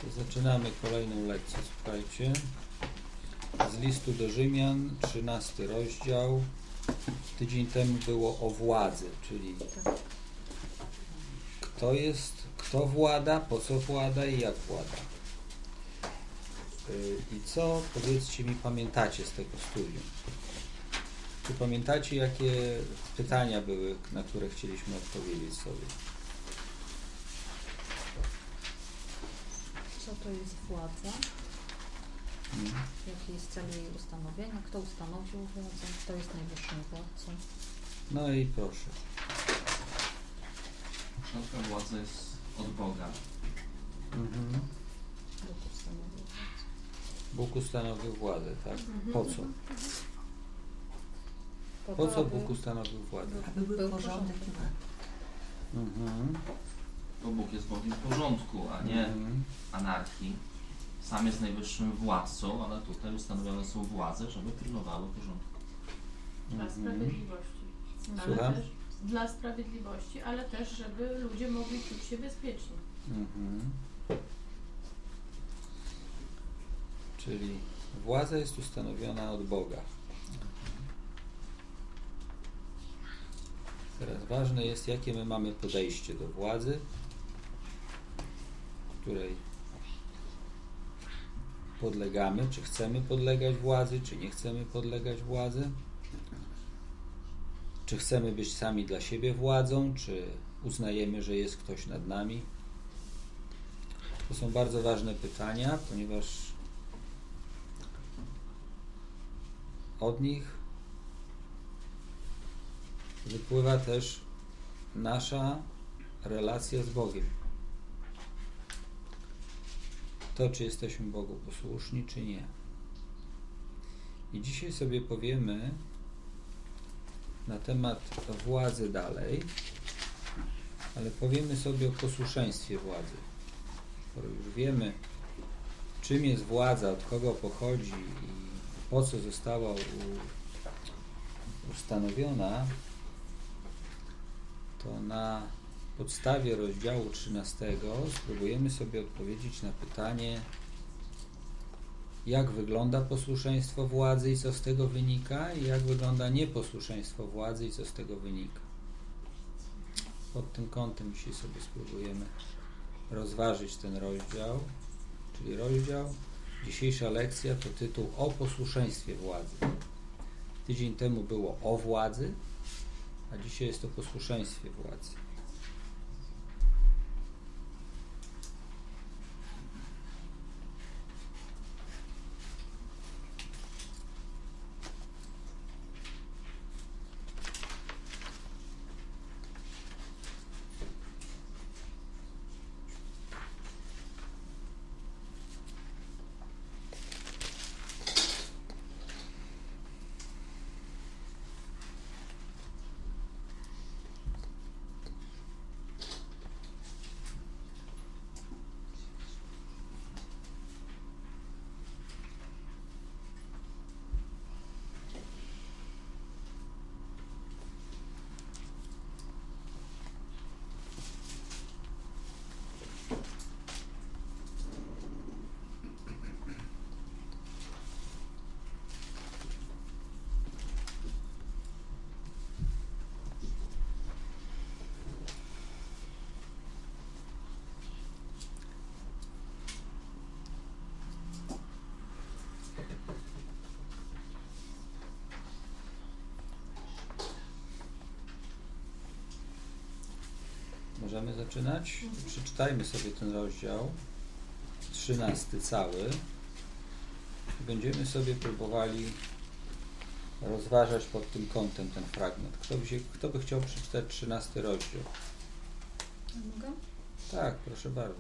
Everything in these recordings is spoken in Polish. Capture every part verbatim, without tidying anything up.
Zaczynamy kolejną lekcję, słuchajcie. Z listu do Rzymian, trzynasty rozdział. Tydzień temu było o władzy, czyli kto jest, kto włada, po co włada i jak włada. I co, powiedzcie mi, pamiętacie z tego studium? Czy pamiętacie, jakie pytania były, na które chcieliśmy odpowiedzieć sobie? Co to jest władza? Hmm. Jaki jest cel jej ustanowienia? Kto ustanowił władzę? Kto jest najwyższym władcą? No i proszę. Wszelka władza jest od Boga. Mhm. Bóg ustanowił władzę. Bóg ustanowił władzę, tak? Mhm. Po co? Po, po to, co aby Bóg ustanowił władzę? Aby był, był porządek i ład. Mhm. Bo Bóg jest Bogiem porządku, a nie mhm. anarchii. Sam jest najwyższym władcą, ale tutaj ustanowione są władze, żeby pilnowały porządku. Dla mhm. sprawiedliwości. Ale Słucham? też dla sprawiedliwości, ale też, żeby ludzie mogli czuć się bezpiecznie. Mhm. Czyli władza jest ustanowiona od Boga. Teraz ważne jest, jakie my mamy podejście do władzy, której podlegamy, czy chcemy podlegać władzy, czy nie chcemy podlegać władzy, czy chcemy być sami dla siebie władzą, czy uznajemy, że jest ktoś nad nami. To są bardzo ważne pytania, ponieważ od nich wypływa też nasza relacja z Bogiem. To, czy jesteśmy Bogu posłuszni, czy nie. I dzisiaj sobie powiemy na temat władzy dalej, ale powiemy sobie o posłuszeństwie władzy. Skoro już wiemy, czym jest władza, od kogo pochodzi i po co została ustanowiona, to na podstawie rozdziału trzynastego spróbujemy sobie odpowiedzieć na pytanie, jak wygląda posłuszeństwo władzy i co z tego wynika, i jak wygląda nieposłuszeństwo władzy i co z tego wynika. Pod tym kątem dzisiaj sobie spróbujemy rozważyć ten rozdział, czyli rozdział, dzisiejsza lekcja to tytuł o posłuszeństwie władzy. Tydzień temu było o władzy, a dzisiaj jest o posłuszeństwie władzy. Możemy zaczynać? Przeczytajmy sobie ten rozdział trzynasty cały i będziemy sobie próbowali rozważać pod tym kątem ten fragment. Kto by, się, kto by chciał przeczytać trzynasty rozdział? Mogę? Tak, proszę bardzo.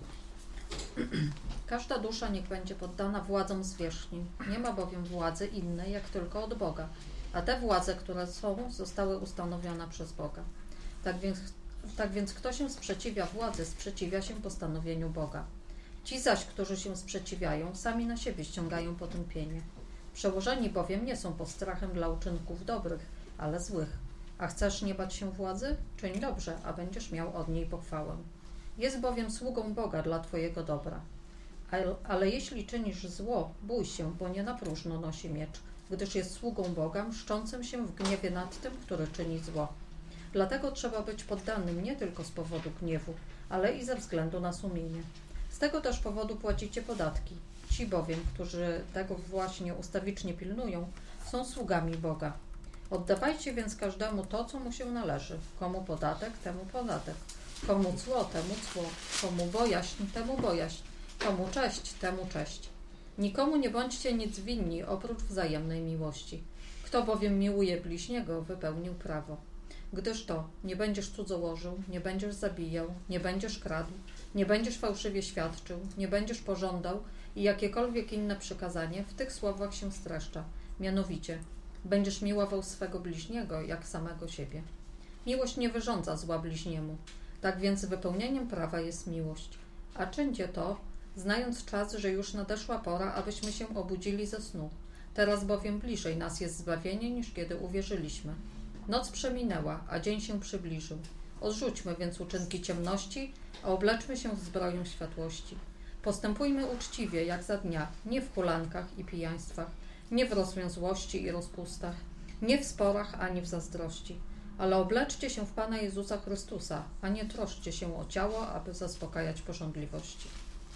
Każda dusza niech będzie poddana władzom zwierzchnim. Nie ma bowiem władzy innej, jak tylko od Boga. A te władze, które są, zostały ustanowione przez Boga. Tak więc Tak więc kto się sprzeciwia władzy, sprzeciwia się postanowieniu Boga. Ci zaś, którzy się sprzeciwiają, sami na siebie ściągają potępienie. Przełożeni bowiem nie są postrachem dla uczynków dobrych, ale złych. A chcesz nie bać się władzy? Czyń dobrze, a będziesz miał od niej pochwałę. Jest bowiem sługą Boga dla twojego dobra. Ale, ale jeśli czynisz zło, bój się, bo nie na próżno nosi miecz, gdyż jest sługą Boga, mszczącym się w gniewie nad tym, który czyni zło. Dlatego trzeba być poddanym nie tylko z powodu gniewu, ale i ze względu na sumienie. Z tego też powodu płacicie podatki. Ci bowiem, którzy tego właśnie ustawicznie pilnują, są sługami Boga. Oddawajcie więc każdemu to, co mu się należy. Komu podatek, temu podatek. Komu cło, temu cło. Komu bojaźń, temu bojaźń. Komu cześć, temu cześć. Nikomu nie bądźcie nic winni, oprócz wzajemnej miłości. Kto bowiem miłuje bliźniego, wypełnił prawo. Gdyż to, nie będziesz cudzołożył, nie będziesz zabijał, nie będziesz kradł, nie będziesz fałszywie świadczył, nie będziesz pożądał i jakiekolwiek inne przykazanie w tych słowach się streszcza. Mianowicie, będziesz miłował swego bliźniego jak samego siebie. Miłość nie wyrządza zła bliźniemu. Tak więc wypełnieniem prawa jest miłość. A czyńcie to, znając czas, że już nadeszła pora, abyśmy się obudzili ze snu. Teraz bowiem bliżej nas jest zbawienie, niż kiedy uwierzyliśmy. Noc przeminęła, a dzień się przybliżył. Odrzućmy więc uczynki ciemności, a obleczmy się w zbroję światłości. Postępujmy uczciwie, jak za dnia, nie w hulankach i pijaństwach, nie w rozwiązłości i rozpustach, nie w sporach ani w zazdrości, ale obleczcie się w Pana Jezusa Chrystusa, a nie troszczcie się o ciało, aby zaspokajać pożądliwości.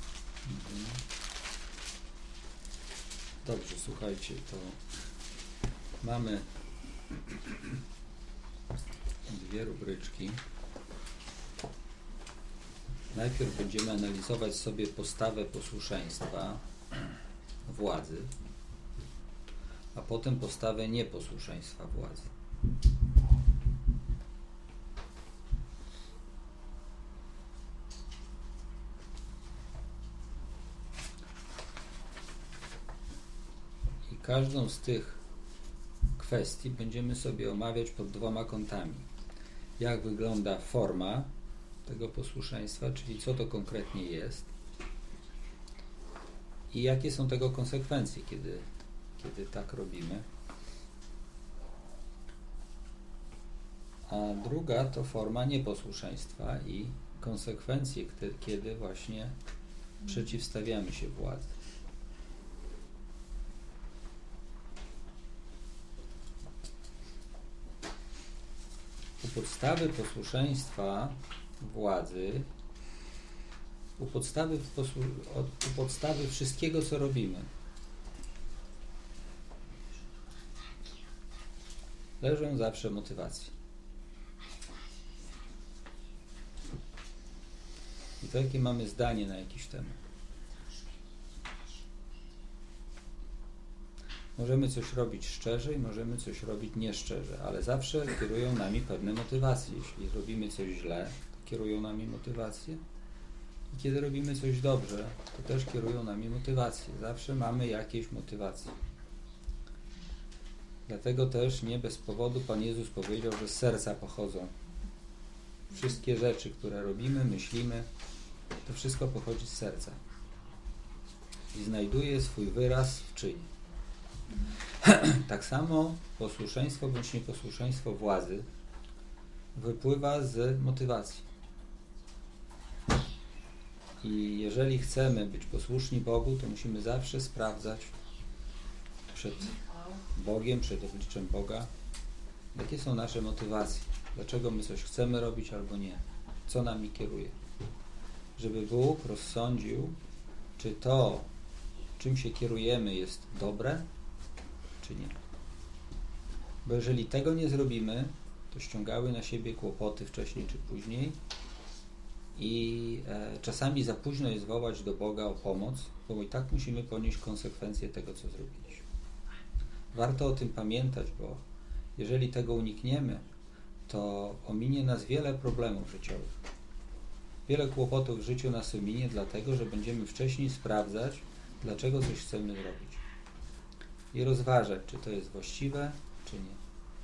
Dobrze, słuchajcie, to mamy dwie rubryczki. Najpierw będziemy analizować sobie postawę posłuszeństwa władzy, a potem postawę nieposłuszeństwa władzy. I każdą z tych kwestii będziemy sobie omawiać pod dwoma kątami. Jak wygląda forma tego posłuszeństwa, czyli co to konkretnie jest i jakie są tego konsekwencje, kiedy, kiedy tak robimy. A druga to forma nieposłuszeństwa i konsekwencje, kiedy właśnie przeciwstawiamy się władzy. U podstawy posłuszeństwa władzy, u podstawy, posłu- u podstawy wszystkiego, co robimy, leżą zawsze motywacje. I to jakie mamy zdanie na jakiś temat. Możemy coś robić szczerze i możemy coś robić nieszczerze, ale zawsze kierują nami pewne motywacje. Jeśli robimy coś źle, to kierują nami motywacje. I kiedy robimy coś dobrze, to też kierują nami motywacje. Zawsze mamy jakieś motywacje. Dlatego też nie bez powodu Pan Jezus powiedział, że z serca pochodzą. Wszystkie rzeczy, które robimy, myślimy, to wszystko pochodzi z serca. I znajduje swój wyraz w czynie. Tak samo posłuszeństwo bądź nieposłuszeństwo władzy wypływa z motywacji. I jeżeli chcemy być posłuszni Bogu, to musimy zawsze sprawdzać przed Bogiem, przed obliczem Boga, jakie są nasze motywacje, dlaczego my coś chcemy robić albo nie, co nami kieruje. Żeby Bóg rozsądził, czy to, czym się kierujemy, jest dobre, czy nie. Bo jeżeli tego nie zrobimy, to ściągały na siebie kłopoty wcześniej czy później i e, czasami za późno jest wołać do Boga o pomoc, bo i tak musimy ponieść konsekwencje tego, co zrobiliśmy. Warto o tym pamiętać, bo jeżeli tego unikniemy, to ominie nas wiele problemów życiowych. Wiele kłopotów w życiu nas ominie, dlatego że będziemy wcześniej sprawdzać, dlaczego coś chcemy zrobić. I rozważać, czy to jest właściwe, czy nie.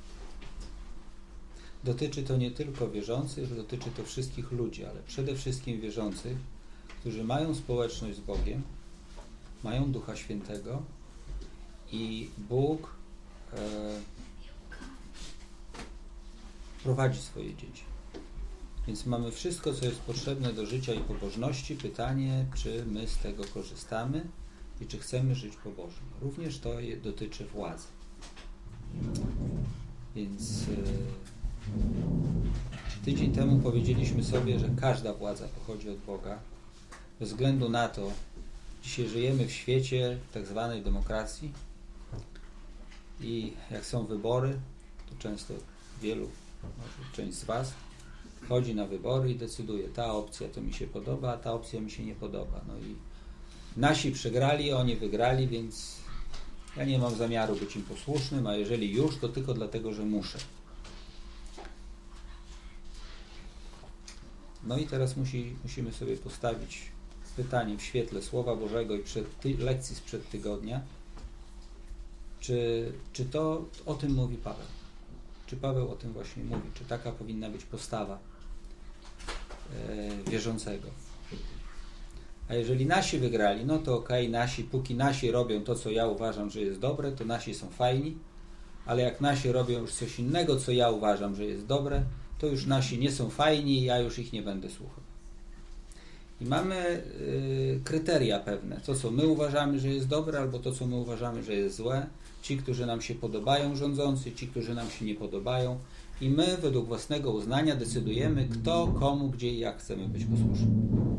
Dotyczy to nie tylko wierzących, dotyczy to wszystkich ludzi, ale przede wszystkim wierzących, którzy mają społeczność z Bogiem, mają Ducha Świętego i Bóg e, prowadzi swoje dzieci. Więc mamy wszystko, co jest potrzebne do życia i pobożności. Pytanie, czy my z tego korzystamy i czy chcemy żyć pobożnie. Również to je dotyczy władzy. Więc yy, tydzień temu powiedzieliśmy sobie, że każda władza pochodzi od Boga. Bez względu na to, dzisiaj żyjemy w świecie tak zwanej demokracji i jak są wybory, to często wielu, może część z Was chodzi na wybory i decyduje, ta opcja to mi się podoba, a ta opcja mi się nie podoba. No i nasi przegrali, oni wygrali, więc ja nie mam zamiaru być im posłusznym, a jeżeli już, to tylko dlatego, że muszę. No i teraz musi, musimy sobie postawić pytanie w świetle Słowa Bożego i przed ty, lekcji sprzed tygodnia, czy, czy to o tym mówi Paweł? Czy Paweł o tym właśnie mówi? Czy taka powinna być postawa e, wierzącego? A jeżeli nasi wygrali, no to okej, okay, nasi, póki nasi robią to, co ja uważam, że jest dobre, to nasi są fajni, ale jak nasi robią już coś innego, co ja uważam, że jest dobre, to już nasi nie są fajni i ja już ich nie będę słuchał. I mamy y, kryteria pewne, to co my uważamy, że jest dobre, albo to co my uważamy, że jest złe. Ci, którzy nam się podobają rządzący, ci, którzy nam się nie podobają. I my według własnego uznania decydujemy, kto, komu, gdzie i jak chcemy być posłuszni.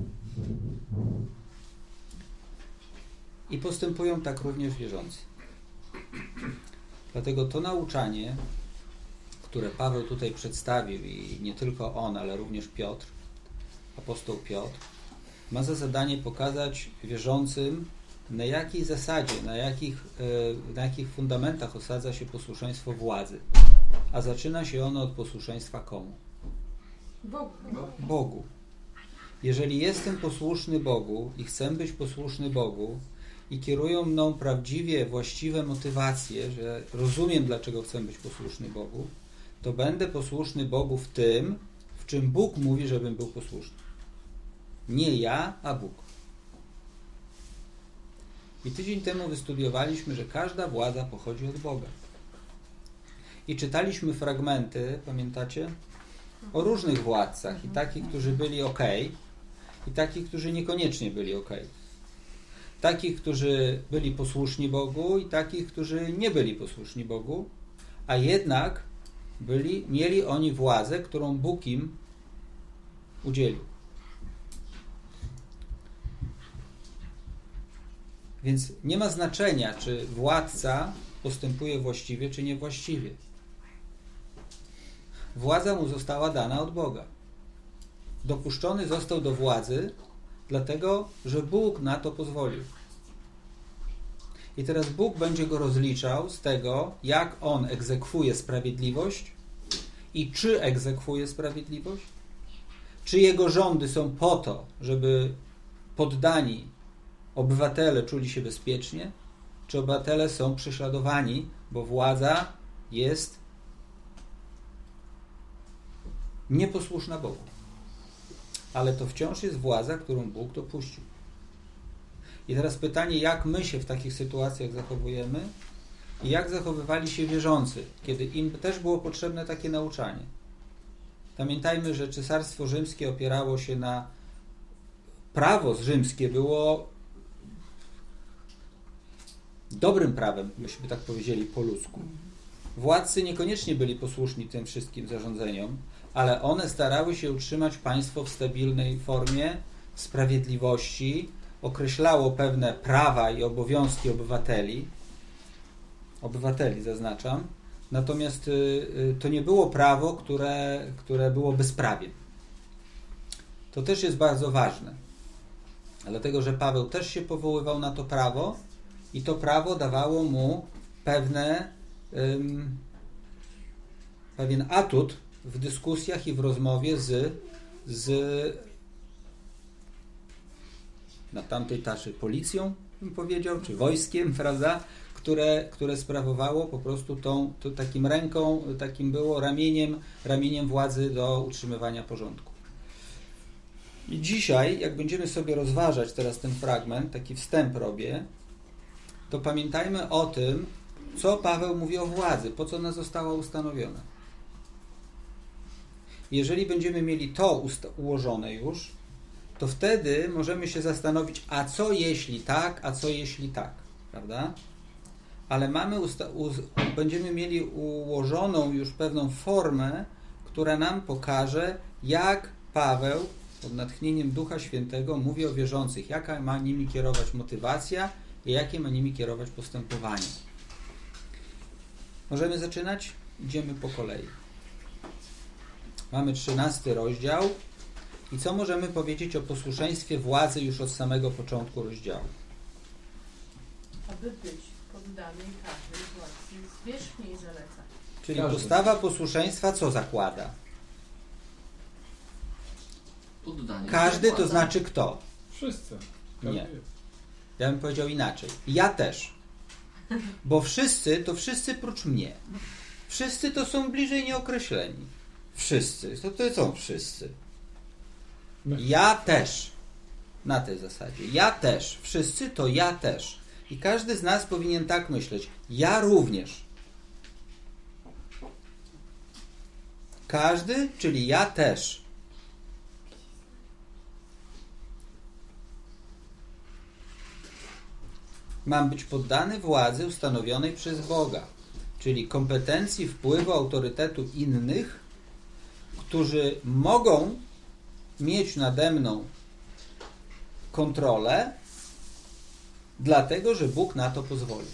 I postępują tak również wierzący. Dlatego to nauczanie, które Paweł tutaj przedstawił i nie tylko on, ale również Piotr, apostoł Piotr, ma za zadanie pokazać wierzącym, na jakiej zasadzie, na jakich, na jakich fundamentach osadza się posłuszeństwo władzy. A zaczyna się ono od posłuszeństwa komu? Bogu. Bogu. Jeżeli jestem posłuszny Bogu i chcę być posłuszny Bogu i kierują mną prawdziwie właściwe motywacje, że rozumiem, dlaczego chcę być posłuszny Bogu, to będę posłuszny Bogu w tym, w czym Bóg mówi, żebym był posłuszny. Nie ja, a Bóg. I tydzień temu wystudiowaliśmy, że każda władza pochodzi od Boga. I czytaliśmy fragmenty, pamiętacie? O różnych władcach. I takich, którzy byli ok, i takich, którzy niekoniecznie byli ok. Takich, którzy byli posłuszni Bogu i takich, którzy nie byli posłuszni Bogu, a jednak byli, mieli oni władzę, którą Bóg im udzielił. Więc nie ma znaczenia, czy władca postępuje właściwie, czy niewłaściwie. Władza mu została dana od Boga. Dopuszczony został do władzy, dlatego, że Bóg na to pozwolił. I teraz Bóg będzie go rozliczał z tego, jak on egzekwuje sprawiedliwość i czy egzekwuje sprawiedliwość, czy jego rządy są po to, żeby poddani obywatele czuli się bezpiecznie, czy obywatele są prześladowani, bo władza jest nieposłuszna Bogu. Ale to wciąż jest władza, którą Bóg dopuścił. I teraz pytanie, jak my się w takich sytuacjach zachowujemy i jak zachowywali się wierzący, kiedy im też było potrzebne takie nauczanie. Pamiętajmy, że Cesarstwo Rzymskie opierało się na... Prawo rzymskie było dobrym prawem, byśmy tak powiedzieli po ludzku. Władcy niekoniecznie byli posłuszni tym wszystkim zarządzeniom, ale one starały się utrzymać państwo w stabilnej formie, sprawiedliwości, określało pewne prawa i obowiązki obywateli, obywateli zaznaczam, natomiast y, to nie było prawo, które, które było bezprawiem. To też jest bardzo ważne, dlatego że Paweł też się powoływał na to prawo i to prawo dawało mu pewne, ym, pewien atut w dyskusjach i w rozmowie z, z na tamtej taszy policją, bym powiedział, czy wojskiem, prawda, które, które sprawowało po prostu tą, to takim ręką, takim było ramieniem, ramieniem władzy do utrzymywania porządku. I dzisiaj, jak będziemy sobie rozważać teraz ten fragment, taki wstęp robię, to pamiętajmy o tym, co Paweł mówi o władzy, po co ona została ustanowiona. jeżeli będziemy mieli to usta- ułożone już, to wtedy możemy się zastanowić, a co jeśli tak, a co jeśli tak, prawda? Ale mamy usta- uz- będziemy mieli ułożoną już pewną formę, która nam pokaże, jak Paweł pod natchnieniem Ducha Świętego mówi o wierzących, jaka ma nimi kierować motywacja i jakie ma nimi kierować postępowanie. Możemy zaczynać? Idziemy po kolei. Mamy trzynasty rozdział i co możemy powiedzieć o posłuszeństwie władzy już od samego początku rozdziału? Aby być poddanym każdej władzy zwierzchniej i zaleca. Czyli Każdy. postawa posłuszeństwa co zakłada? Poddanie. Każdy to Władza. znaczy kto? Wszyscy. Nie. Każdy jest. Ja bym powiedział inaczej. Ja też. Bo wszyscy to wszyscy prócz mnie. Wszyscy to są bliżej nieokreśleni. Wszyscy. To, to są wszyscy. My. Ja też. Na tej zasadzie. Ja też. Wszyscy to ja też. I każdy z nas powinien tak myśleć. Ja również. Każdy, czyli ja też. Mam być poddany władzy ustanowionej przez Boga, czyli kompetencji, wpływu, autorytetu innych, którzy mogą mieć nade mną kontrolę, dlatego, że Bóg na to pozwolił.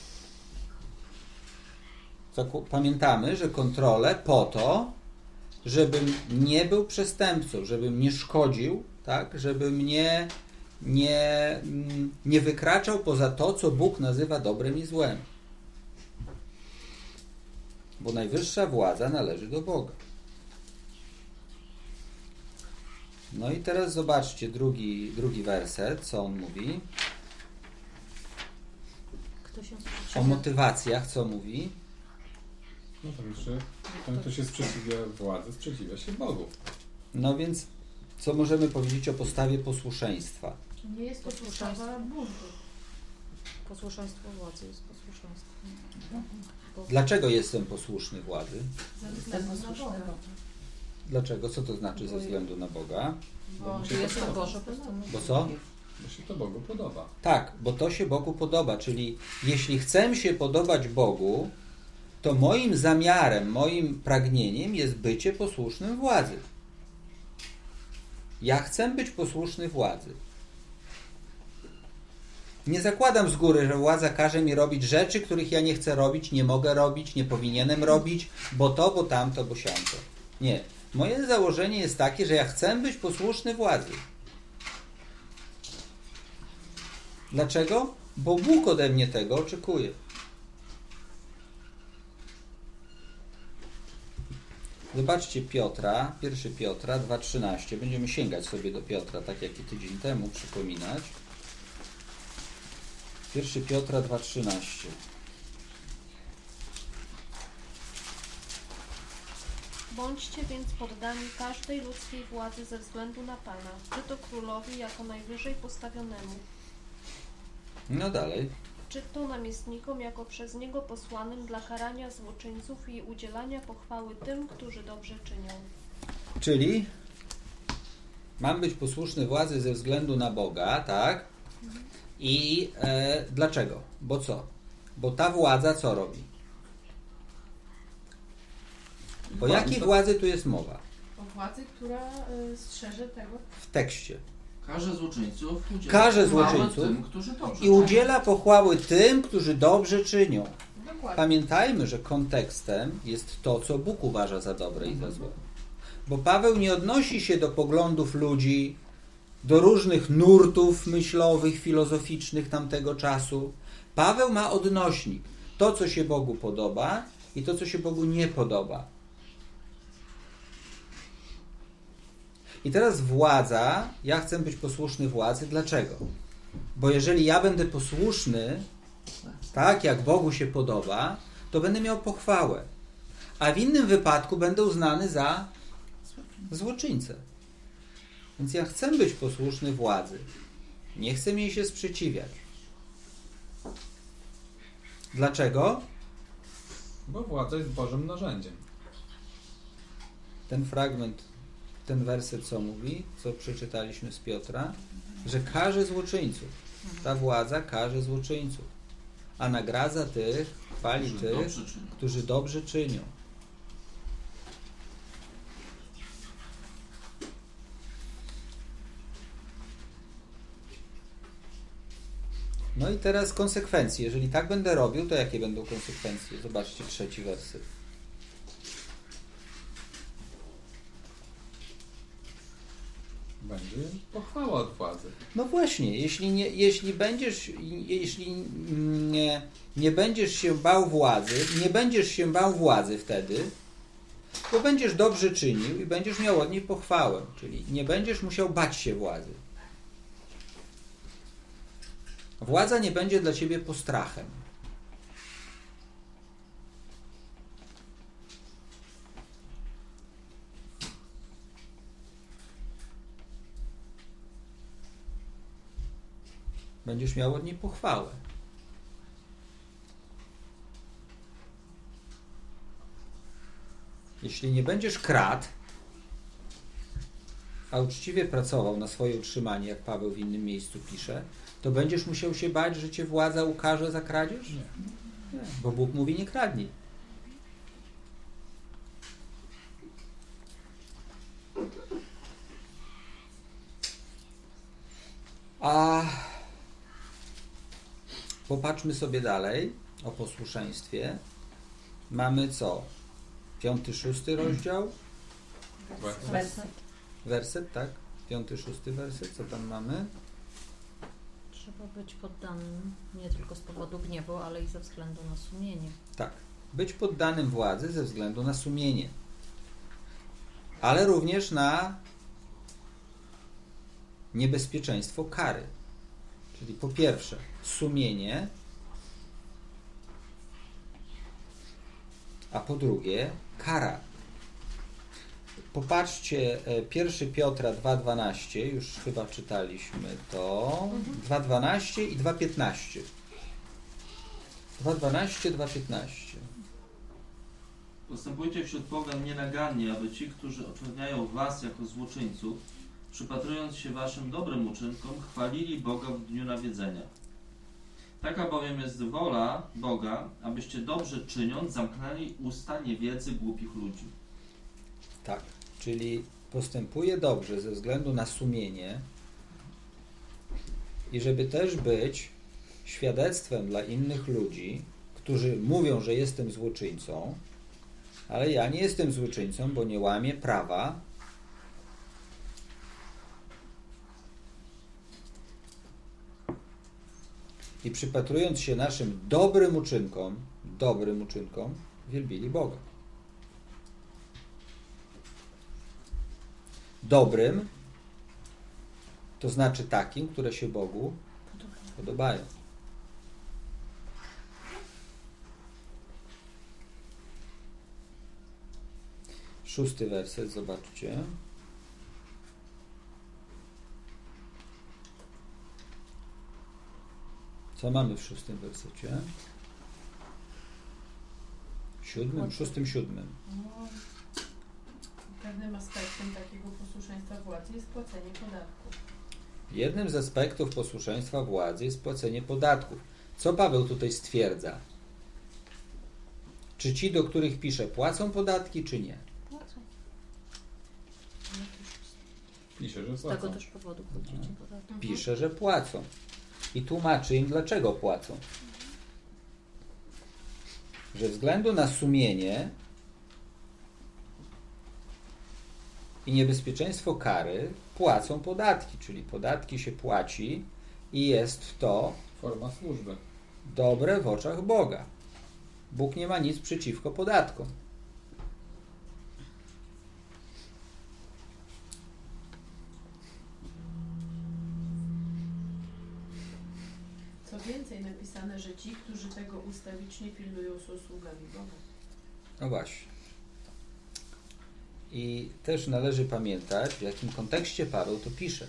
Pamiętamy, że kontrolę po to, żebym nie był przestępcą, żebym nie szkodził, tak, żebym nie, nie, nie wykraczał poza to, co Bóg nazywa dobrem i złem. Bo najwyższa władza należy do Boga. No i teraz zobaczcie drugi, drugi werset, co on mówi. Kto się O sprzeciwia? motywacjach, co mówi. No tam jeszcze ten, kto się sprzeciwia władzy, sprzeciwia się Bogu. No więc, co możemy powiedzieć o postawie posłuszeństwa? Nie jest to postawa buntu. Posłuszeństwo władzy jest posłuszeństwem. Bo Dlaczego jestem posłuszny władzy? Ze względu na Boga. Dlaczego? Co to znaczy ze względu na Boga? Bo Bo to jest to Boże postanowienie. Bo co? Bo się to Bogu podoba. Tak, bo to się Bogu podoba, czyli jeśli chcę się podobać Bogu, to moim zamiarem, moim pragnieniem jest bycie posłusznym władzy. Ja chcę być posłuszny władzy. Nie zakładam z góry, że władza każe mi robić rzeczy, których ja nie chcę robić, nie mogę robić, nie powinienem robić, bo to, bo tamto, bo siamto. Nie. Moje założenie jest takie, że ja chcę być posłuszny władzy. Dlaczego? Bo Bóg ode mnie tego oczekuje. Zobaczcie Piotra, pierwszy Piotra dwa trzynaście. Będziemy sięgać sobie do Piotra, tak jak i tydzień temu, przypominać. pierwszy Piotra dwa trzynaście. Bądźcie więc poddani każdej ludzkiej władzy ze względu na Pana, czy to królowi jako najwyżej postawionemu, No dalej. czy to namiestnikom jako przez niego posłanym dla karania złoczyńców i udzielania pochwały tym, którzy dobrze czynią. Czyli mam być posłuszny władzy ze względu na Boga, tak? I e, dlaczego? Bo co? Bo ta władza co robi? O jakiej władzy tu jest mowa? O władzy, która y, strzeże tego. W tekście. Karze złoczyńców udziela Karze pochwały złoczyńców tym, którzy dobrze I udziela pochwały tym, którzy dobrze czynią. Dokładnie. Pamiętajmy, że kontekstem jest to, co Bóg uważa za dobre i za złe. Bo Paweł nie odnosi się do poglądów ludzi, do różnych nurtów myślowych, filozoficznych tamtego czasu. Paweł ma odnośnik. To, co się Bogu podoba i to, co się Bogu nie podoba. I teraz władza, ja chcę być posłuszny władzy. Dlaczego? Bo jeżeli ja będę posłuszny, tak jak Bogu się podoba, to będę miał pochwałę. A w innym wypadku będę uznany za złoczyńcę. Więc ja chcę być posłuszny władzy. Nie chcę jej się sprzeciwiać. Dlaczego? Bo władza jest Bożym narzędziem. Ten fragment ten werset co mówi, co przeczytaliśmy z Piotra, że karze złoczyńców. Ta władza karze złoczyńców, a nagradza tych, chwali Którzy tych, dobrze czynią. którzy dobrze czynią. No i teraz konsekwencje. Jeżeli tak będę robił, to jakie będą konsekwencje? Zobaczcie trzeci werset. Będzie pochwała od władzy. No właśnie, jeśli nie, jeśli będziesz, jeśli nie, nie będziesz się bał władzy, nie będziesz się bał władzy wtedy, bo będziesz dobrze czynił i będziesz miał od niej pochwałę, czyli nie będziesz musiał bać się władzy. Władza nie będzie dla ciebie postrachem. Będziesz miał od niej pochwałę. Jeśli nie będziesz kradł, a uczciwie pracował na swoje utrzymanie, jak Paweł w innym miejscu pisze, to będziesz musiał się bać, że cię władza ukarze za kradzież? Nie. Nie. Bo Bóg mówi, nie kradnij. A popatrzmy sobie dalej o posłuszeństwie. Mamy co? Piąty, szósty rozdział? Werset. Werset, tak? Piąty, szósty werset. Co tam mamy? Trzeba być poddanym nie tylko z powodu gniewu, ale i ze względu na sumienie. Tak. Być poddanym władzy ze względu na sumienie. Ale również na niebezpieczeństwo kary. Czyli po pierwsze sumienie, a po drugie kara. Popatrzcie, pierwszy Piotra dwa dwanaście, już chyba czytaliśmy to, mhm. dwa dwanaście i dwa piętnaście. dwa dwanaście, dwa piętnaście. Postępujcie wśród pogan nienagannie, aby ci, którzy oczerniają was jako złoczyńców, przypatrując się waszym dobrym uczynkom, chwalili Boga w dniu nawiedzenia. Taka bowiem jest wola Boga, abyście dobrze czyniąc zamknęli usta niewiedzy głupich ludzi. Tak, czyli postępuje dobrze ze względu na sumienie i żeby też być świadectwem dla innych ludzi, którzy mówią, że jestem złoczyńcą, ale ja nie jestem złoczyńcą, bo nie łamię prawa. I przypatrując się naszym dobrym uczynkom, dobrym uczynkom, wielbili Boga. Dobrym to znaczy takim, które się Bogu podobają. Szósty werset, zobaczcie. Co mamy w szóstym wersecie? Siódmym, szóstym, siódmym. No, pewnym aspektem takiego posłuszeństwa władzy jest płacenie podatków. Jednym z aspektów posłuszeństwa władzy jest płacenie podatków. Co Paweł tutaj stwierdza? Czy ci, do których pisze, płacą podatki, czy nie? Płacą. Pisze, że Z tego płacą. też powodu płacicie podatki. Pisze, że płacą. I tłumaczy im, dlaczego płacą. Że ze względu na sumienie i niebezpieczeństwo kary płacą podatki, czyli podatki się płaci i jest to Forma służby. dobre w oczach Boga. Bóg nie ma nic przeciwko podatkom. Co więcej, napisane, że ci, którzy tego ustawicznie pilnują, są sługami Boga. No właśnie. I też należy pamiętać, w jakim kontekście Paweł to pisze.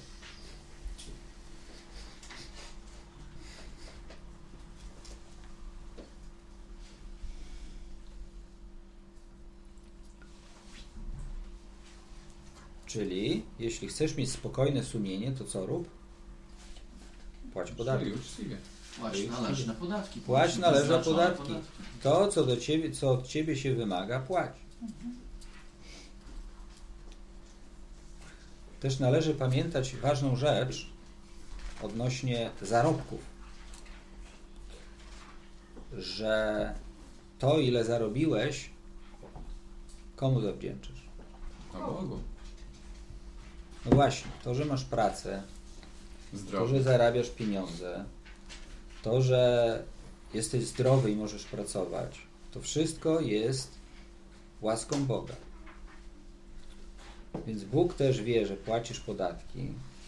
Czyli jeśli chcesz mieć spokojne sumienie, to co rób? Płać podatki. Czyli uczciwie. Płać należne podatki. Płać należne wyznaczone podatki. To, co, do ciebie, co od ciebie się wymaga, płać. Też należy pamiętać ważną rzecz odnośnie zarobków, że to, ile zarobiłeś, komu zawdzięczysz? Na Bogu. No właśnie, to, że masz pracę, to, Zdrowie. że zarabiasz pieniądze, to, że jesteś zdrowy i możesz pracować, to wszystko jest łaską Boga. Więc Bóg też wie, że płacisz podatki.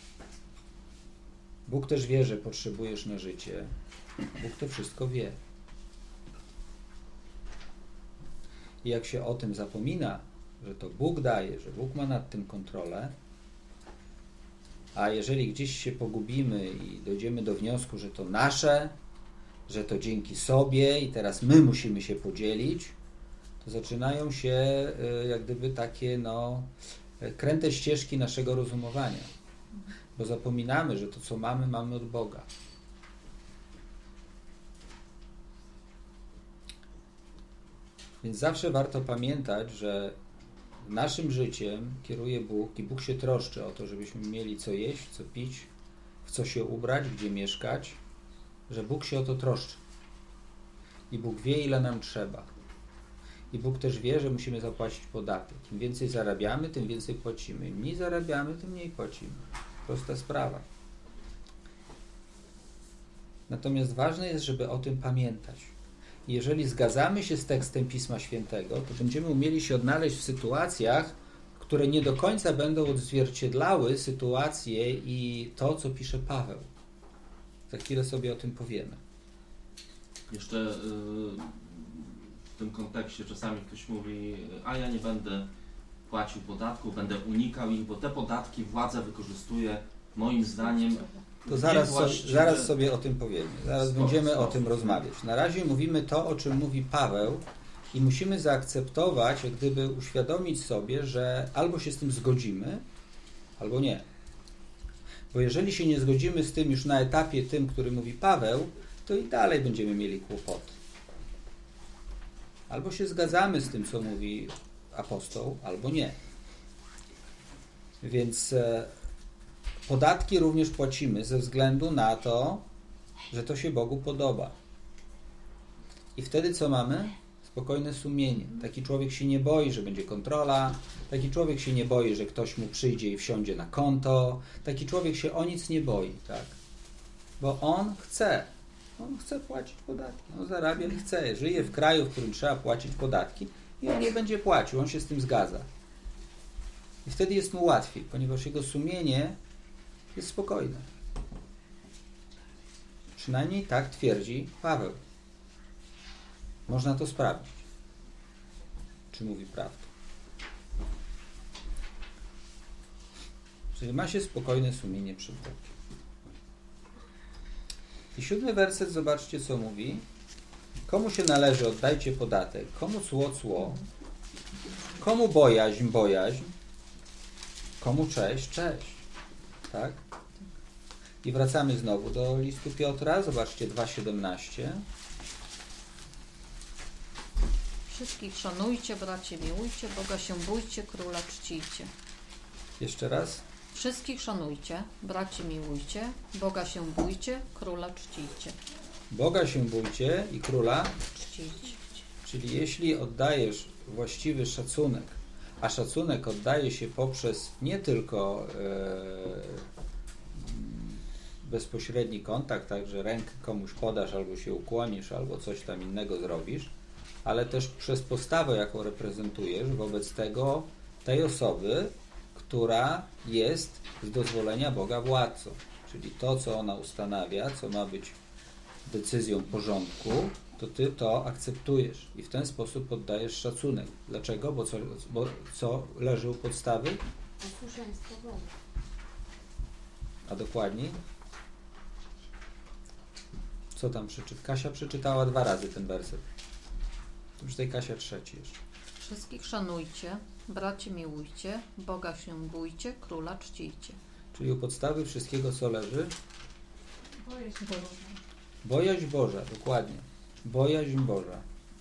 Bóg też wie, że potrzebujesz na życie. Bóg to wszystko wie. I jak się o tym zapomina, że to Bóg daje, że Bóg ma nad tym kontrolę, a jeżeli gdzieś się pogubimy i dojdziemy do wniosku, że to nasze, że to dzięki sobie i teraz my musimy się podzielić, to zaczynają się jak gdyby takie no, kręte ścieżki naszego rozumowania. Bo zapominamy, że to co mamy, mamy od Boga. Więc zawsze warto pamiętać, że naszym życiem kieruje Bóg i Bóg się troszczy o to, żebyśmy mieli co jeść, co pić, w co się ubrać, gdzie mieszkać, że Bóg się o to troszczy. I Bóg wie, ile nam trzeba. I Bóg też wie, że musimy zapłacić podatek. Im więcej zarabiamy, tym więcej płacimy. Im mniej zarabiamy, tym mniej płacimy. Prosta sprawa. Natomiast ważne jest, żeby o tym pamiętać. Jeżeli zgadzamy się z tekstem Pisma Świętego, to będziemy umieli się odnaleźć w sytuacjach, które nie do końca będą odzwierciedlały sytuację i to, co pisze Paweł. Za chwilę sobie o tym powiemy. Jeszcze yy, w tym kontekście czasami ktoś mówi, a ja nie będę płacił podatków, będę unikał ich, bo te podatki władza wykorzystuje moim zdaniem. To zaraz, so, niewłaściwe... zaraz sobie o tym powiemy. Zaraz Spoko, będziemy spoko. o tym rozmawiać. Na razie mówimy to, o czym mówi Paweł i musimy zaakceptować, jak gdyby uświadomić sobie, że albo się z tym zgodzimy, albo nie. Bo jeżeli się nie zgodzimy z tym już na etapie tym, który mówi Paweł, to i dalej będziemy mieli kłopoty. Albo się zgadzamy z tym, co mówi apostoł, albo nie. Więc e, podatki również płacimy ze względu na to, że to się Bogu podoba. I wtedy co mamy? Spokojne sumienie. Taki człowiek się nie boi, że będzie kontrola. Taki człowiek się nie boi, że ktoś mu przyjdzie i wsiądzie na konto. Taki człowiek się o nic nie boi, tak? Bo on chce. On chce płacić podatki. On zarabia i chce. Żyje w kraju, w którym trzeba płacić podatki i on nie będzie płacił. On się z tym zgadza. I wtedy jest mu łatwiej, ponieważ jego sumienie jest spokojne. Przynajmniej tak twierdzi Paweł. Można to sprawdzić, czy mówi prawdę. Czyli ma się spokojne sumienie przed Bogiem. I siódmy werset, zobaczcie co mówi. Komu się należy, oddajcie podatek. Komu cło, cło. Komu bojaźń, bojaźń. Komu cześć, cześć. Tak? I wracamy znowu do listu Piotra. Zobaczcie, dwa siedemnaście. Wszystkich szanujcie, bracie, miłujcie, Boga się bójcie, króla czcijcie. Jeszcze raz. Wszystkich szanujcie, bracie, miłujcie, Boga się bójcie, króla czcijcie. Boga się bójcie i króla Czcijcie. Czyli jeśli oddajesz właściwy szacunek, a szacunek oddaje się poprzez nie tylko e, bezpośredni kontakt, tak, że rękę komuś podasz, albo się ukłonisz, albo coś tam innego zrobisz, ale też przez postawę, jaką reprezentujesz wobec tego, tej osoby, która jest z dozwolenia Boga władcą. Czyli to, co ona ustanawia, co ma być decyzją porządku, to ty to akceptujesz i w ten sposób poddajesz szacunek. Dlaczego? Bo co, bo co leży u podstawy? Posłuszeństwo Bogu. A dokładniej? Co tam przeczyta? Kasia przeczytała dwa razy ten werset. To już tej Kasia trzeci jeszcze. Wszystkich szanujcie, braci miłujcie, Boga się bójcie, króla czcijcie. Czyli u podstawy wszystkiego co leży? Bojaźń Boża. Bojaźń Boża, dokładnie. Bojaźń Boża.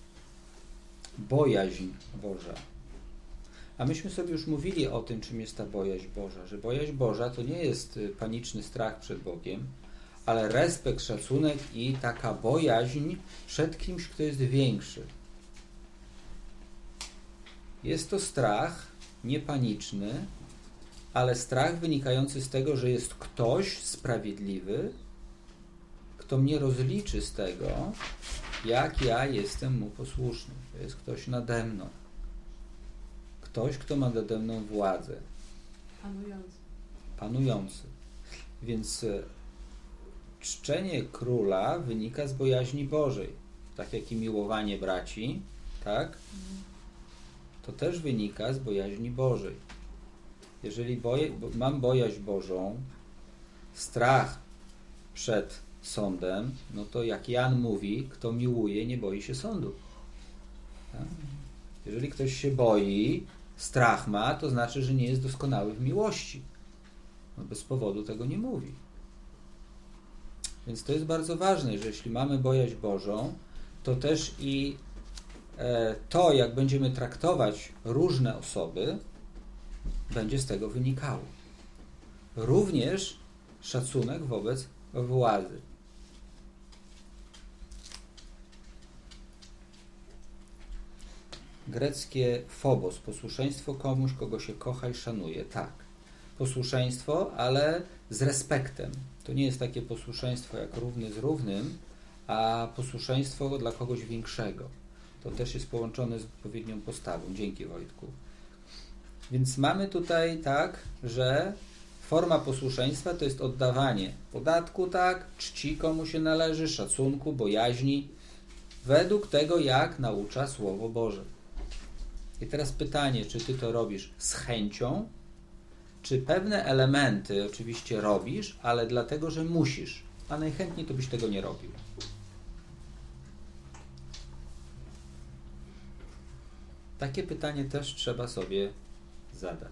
Bojaźń Boża. A myśmy sobie już mówili o tym, czym jest ta bojaźń Boża. Że bojaźń Boża to nie jest paniczny strach przed Bogiem, ale respekt, szacunek i taka bojaźń przed kimś, kto jest większy. Jest to strach, nie paniczny, ale strach wynikający z tego, że jest ktoś sprawiedliwy, kto mnie rozliczy z tego, jak ja jestem mu posłuszny. To jest ktoś nade mną. Ktoś, kto ma nade mną władzę. Panujący. Panujący. Więc czczenie króla wynika z bojaźni Bożej. Tak jak i miłowanie braci, tak? To też wynika z bojaźni Bożej. Jeżeli boję, bo mam bojaźń Bożą, strach przed sądem, no to jak Jan mówi, kto miłuje, nie boi się sądu. Tak? Jeżeli ktoś się boi, strach ma, to znaczy, że nie jest doskonały w miłości. No bez powodu tego nie mówi. Więc to jest bardzo ważne, że jeśli mamy bojaźń Bożą, to też i e, to, jak będziemy traktować różne osoby, będzie z tego wynikało. Również szacunek wobec władzy. Greckie phobos, posłuszeństwo komuś, kogo się kocha i szanuje. Tak. Posłuszeństwo, ale z respektem. To nie jest takie posłuszeństwo jak równy z równym, a posłuszeństwo dla kogoś większego. To też jest połączone z odpowiednią postawą. Dzięki, Wojtku. Więc mamy tutaj tak, że forma posłuszeństwa to jest oddawanie podatku, tak, czci komu się należy, szacunku, bojaźni, według tego, jak naucza Słowo Boże. I teraz pytanie, czy ty to robisz z chęcią, czy pewne elementy oczywiście robisz, ale dlatego, że musisz, a najchętniej to byś tego nie robił. Takie pytanie też trzeba sobie zadać.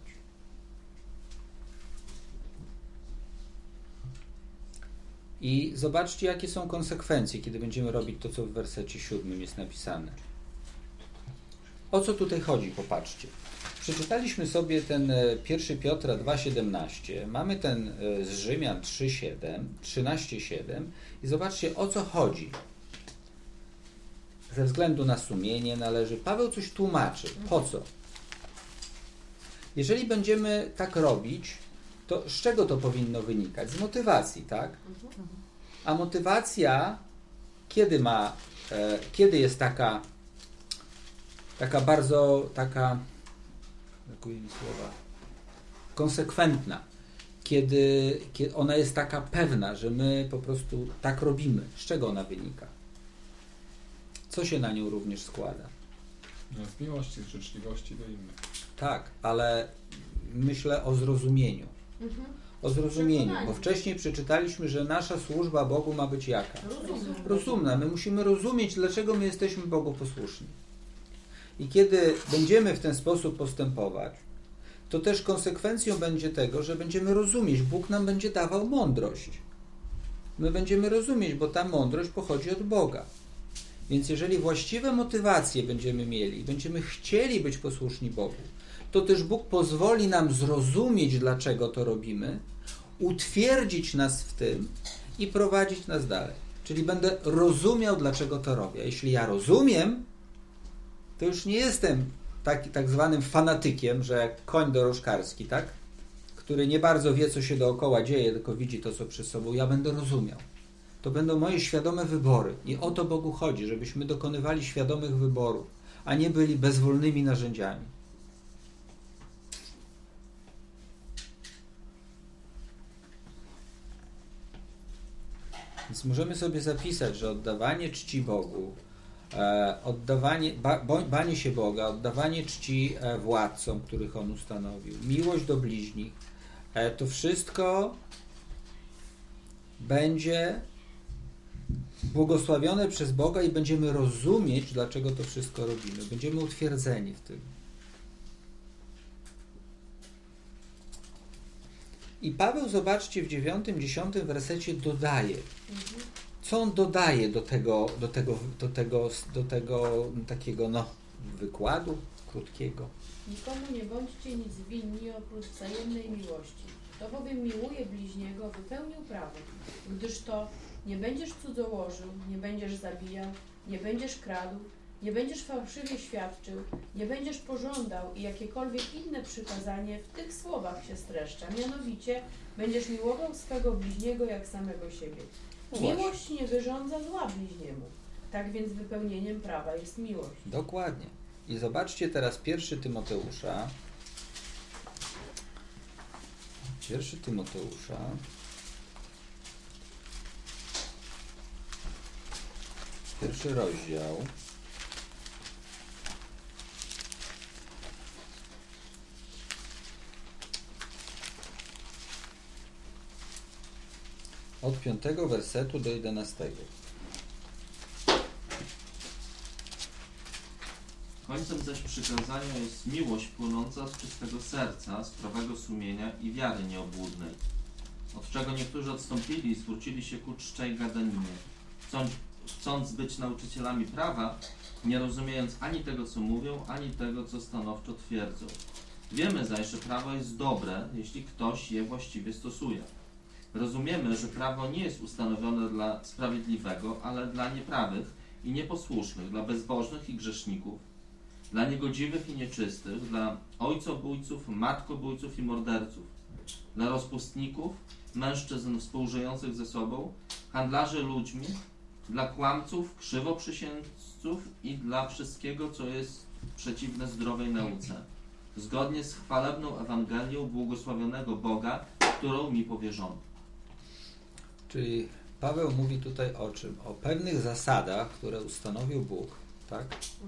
I zobaczcie, jakie są konsekwencje, kiedy będziemy robić to, co w wersecie siódmym jest napisane. O co tutaj chodzi? Popatrzcie. Przeczytaliśmy sobie ten pierwszy Piotra dwa siedemnaście, mamy ten z Rzymian trzy siedem, trzynaście siedem i zobaczcie, o co chodzi. Ze względu na sumienie należy. Paweł coś tłumaczy. Po co? Jeżeli będziemy tak robić, to z czego to powinno wynikać? Z motywacji, tak? A motywacja kiedy ma, e, kiedy jest taka taka bardzo, taka brakuje mi słowa, konsekwentna, kiedy, kiedy ona jest taka pewna, że my po prostu tak robimy. Z czego ona wynika? Co się na nią również składa? No, z miłości, z życzliwości do innych. Tak, ale myślę o zrozumieniu. Mhm. O zrozumieniu, bo wcześniej przeczytaliśmy, że nasza służba Bogu ma być jaka? Rozumna. Rozumna. My musimy rozumieć, dlaczego my jesteśmy Bogu posłuszni. I kiedy będziemy w ten sposób postępować, to też konsekwencją będzie tego, że będziemy rozumieć. Bóg nam będzie dawał mądrość. My będziemy rozumieć, bo ta mądrość pochodzi od Boga. Więc jeżeli właściwe motywacje będziemy mieli i będziemy chcieli być posłuszni Bogu, to też Bóg pozwoli nam zrozumieć, dlaczego to robimy, utwierdzić nas w tym i prowadzić nas dalej. Czyli będę rozumiał, dlaczego to robię. A jeśli ja rozumiem, to już nie jestem tak, tak zwanym fanatykiem, że jak koń dorożkarski, tak? Który nie bardzo wie, co się dookoła dzieje, tylko widzi to, co przed sobą. Ja będę rozumiał. To będą moje świadome wybory. I o to Bogu chodzi, żebyśmy dokonywali świadomych wyborów, a nie byli bezwolnymi narzędziami. Więc możemy sobie zapisać, że oddawanie czci Bogu, e, oddawanie, ba, banie się Boga, oddawanie czci e, władcom, których On ustanowił, miłość do bliźnich, e, to wszystko będzie błogosławione przez Boga i będziemy rozumieć, dlaczego to wszystko robimy. Będziemy utwierdzeni w tym. I Paweł, zobaczcie, w dziewiątym, dziesiątym wersecie dodaje. Mhm. Co on dodaje do tego, do tego, do tego, do tego takiego no, wykładu krótkiego? Nikomu nie bądźcie nic winni oprócz wzajemnej miłości. Kto bowiem miłuje bliźniego, wypełnił prawo. Gdyż to nie będziesz cudzołożył, nie będziesz zabijał, nie będziesz kradł, nie będziesz fałszywie świadczył, nie będziesz pożądał i jakiekolwiek inne przykazanie w tych słowach się streszcza. Mianowicie będziesz miłował swego bliźniego jak samego siebie. Miłość nie wyrządza zła bliźniemu. Tak więc wypełnieniem prawa jest miłość. Dokładnie. I zobaczcie teraz pierwszy Tymoteusza. Pierwszy Tymoteusza. Pierwszy rozdział. Od piątego wersetu do jedenastego. Końcem zaś przykazania jest miłość płynąca z czystego serca, z prawego sumienia i wiary nieobłudnej, od czego niektórzy odstąpili i zwrócili się ku czczej gadaninie, chcąc, chcąc być nauczycielami prawa, nie rozumiejąc ani tego, co mówią, ani tego, co stanowczo twierdzą. Wiemy zaś, że prawo jest dobre, jeśli ktoś je właściwie stosuje. Rozumiemy, że prawo nie jest ustanowione dla sprawiedliwego, ale dla nieprawych i nieposłusznych, dla bezbożnych i grzeszników, dla niegodziwych i nieczystych, dla ojcobójców, matkobójców i morderców, dla rozpustników, mężczyzn współżyjących ze sobą, handlarzy ludźmi, dla kłamców, krzywoprzysięgców i dla wszystkiego, co jest przeciwne zdrowej nauce, zgodnie z chwalebną Ewangelią błogosławionego Boga, którą mi powierzono. Czyli Paweł mówi tutaj o czym? O pewnych zasadach, które ustanowił Bóg, tak?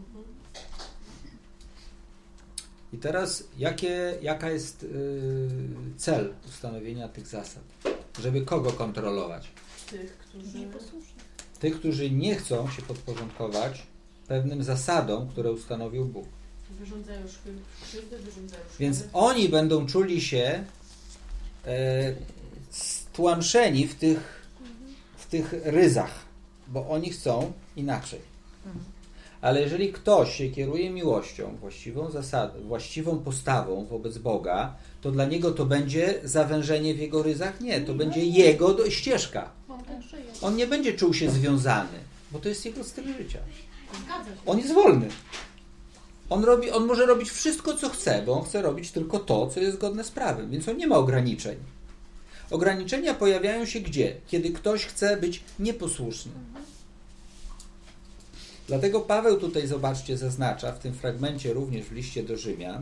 I teraz jakie, jaka jest yy, cel ustanowienia tych zasad? Żeby kogo kontrolować? Tych, którzy... Nieposłusznych. Tych, którzy nie chcą się podporządkować pewnym zasadom, które ustanowił Bóg. Wyrządzają krzywdę, wyrządzają szkodę. Więc oni będą czuli się e, stłamszeni w tych, w tych ryzach, bo oni chcą inaczej. Ale jeżeli ktoś się kieruje miłością, właściwą zasadą, właściwą postawą wobec Boga, to dla niego to będzie zawężenie w jego ryzach? Nie, to będzie jego do, ścieżka. On tak żyje. On nie będzie czuł się związany, bo to jest jego styl życia. Zgadza się. On jest wolny. On, robi, on może robić wszystko, co chce, bo on chce robić tylko to, co jest zgodne z prawem, więc on nie ma ograniczeń. Ograniczenia pojawiają się gdzie? Kiedy ktoś chce być nieposłuszny. Dlatego Paweł tutaj, zobaczcie, zaznacza w tym fragmencie, również w liście do Rzymian,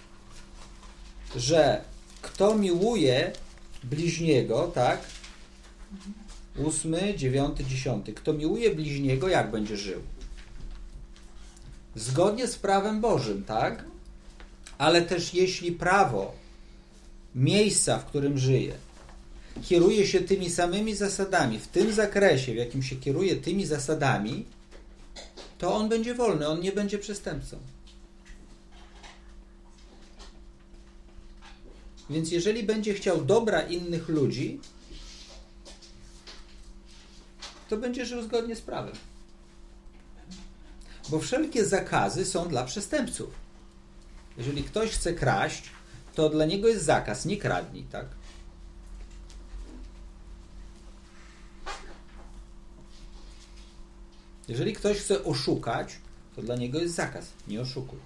że kto miłuje bliźniego, tak? Ósmy, dziewiąty, dziesiąty. Kto miłuje bliźniego, jak będzie żył? Zgodnie z prawem Bożym, tak? Ale też jeśli prawo miejsca, w którym żyje, kieruje się tymi samymi zasadami, w tym zakresie, w jakim się kieruje tymi zasadami, to on będzie wolny, on nie będzie przestępcą. Więc jeżeli będzie chciał dobra innych ludzi, to będzie żył zgodnie z prawem. Bo wszelkie zakazy są dla przestępców. Jeżeli ktoś chce kraść, to dla niego jest zakaz, nie kradnij, tak? Jeżeli ktoś chce oszukać, to dla niego jest zakaz, nie oszukuj.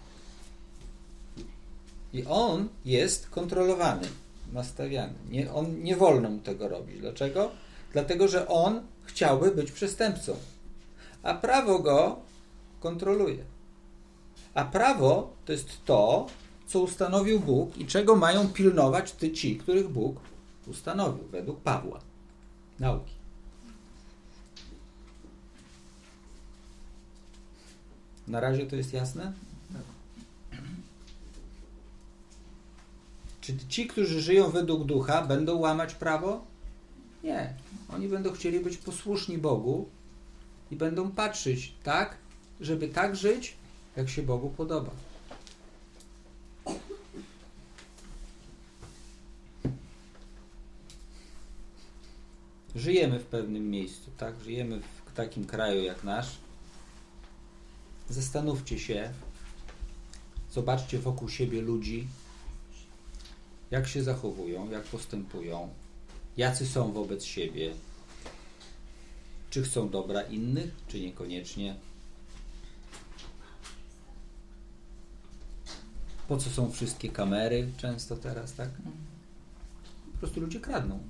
I on jest kontrolowany, nastawiany. Nie, on, nie wolno mu tego robić. Dlaczego? Dlatego, że on chciałby być przestępcą. A prawo go kontroluje. A prawo to jest to, co ustanowił Bóg i czego mają pilnować ty ci, których Bóg ustanowił, według Pawła. Nauki. Na razie to jest jasne? Czy ci, którzy żyją według ducha, będą łamać prawo? Nie. Oni będą chcieli być posłuszni Bogu i będą patrzeć tak, żeby tak żyć, jak się Bogu podoba. żyjemy w pewnym miejscu, tak? Żyjemy w takim kraju jak nasz. Zastanówcie się, zobaczcie wokół siebie ludzi, jak się zachowują, jak postępują, jacy są wobec siebie, czy chcą dobra innych, czy niekoniecznie. Po co są wszystkie kamery często teraz, tak? Po prostu ludzie kradną.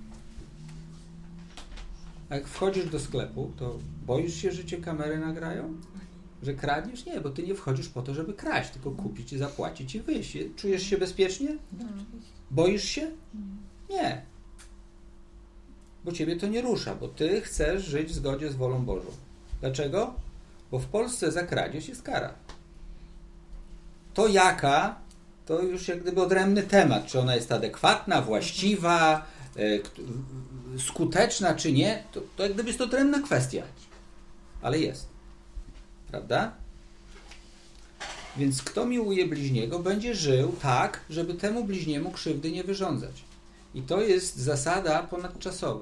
A jak wchodzisz do sklepu, to boisz się, że cię kamery nagrają? Że kradniesz? Nie, bo ty nie wchodzisz po to, żeby kraść, tylko kupić i zapłacić i wyjść. Czujesz się bezpiecznie? Boisz się? Nie. Bo ciebie to nie rusza, bo ty chcesz żyć w zgodzie z wolą Bożą. Dlaczego? Bo w Polsce za kradzież jest kara. To jaka, to już jak gdyby odrębny temat. Czy ona jest adekwatna, właściwa, e, skuteczna, czy nie, to, to jak gdyby jest to odrębna kwestia. Ale jest. Prawda? Więc kto miłuje bliźniego, będzie żył tak, żeby temu bliźniemu krzywdy nie wyrządzać. I to jest zasada ponadczasowa.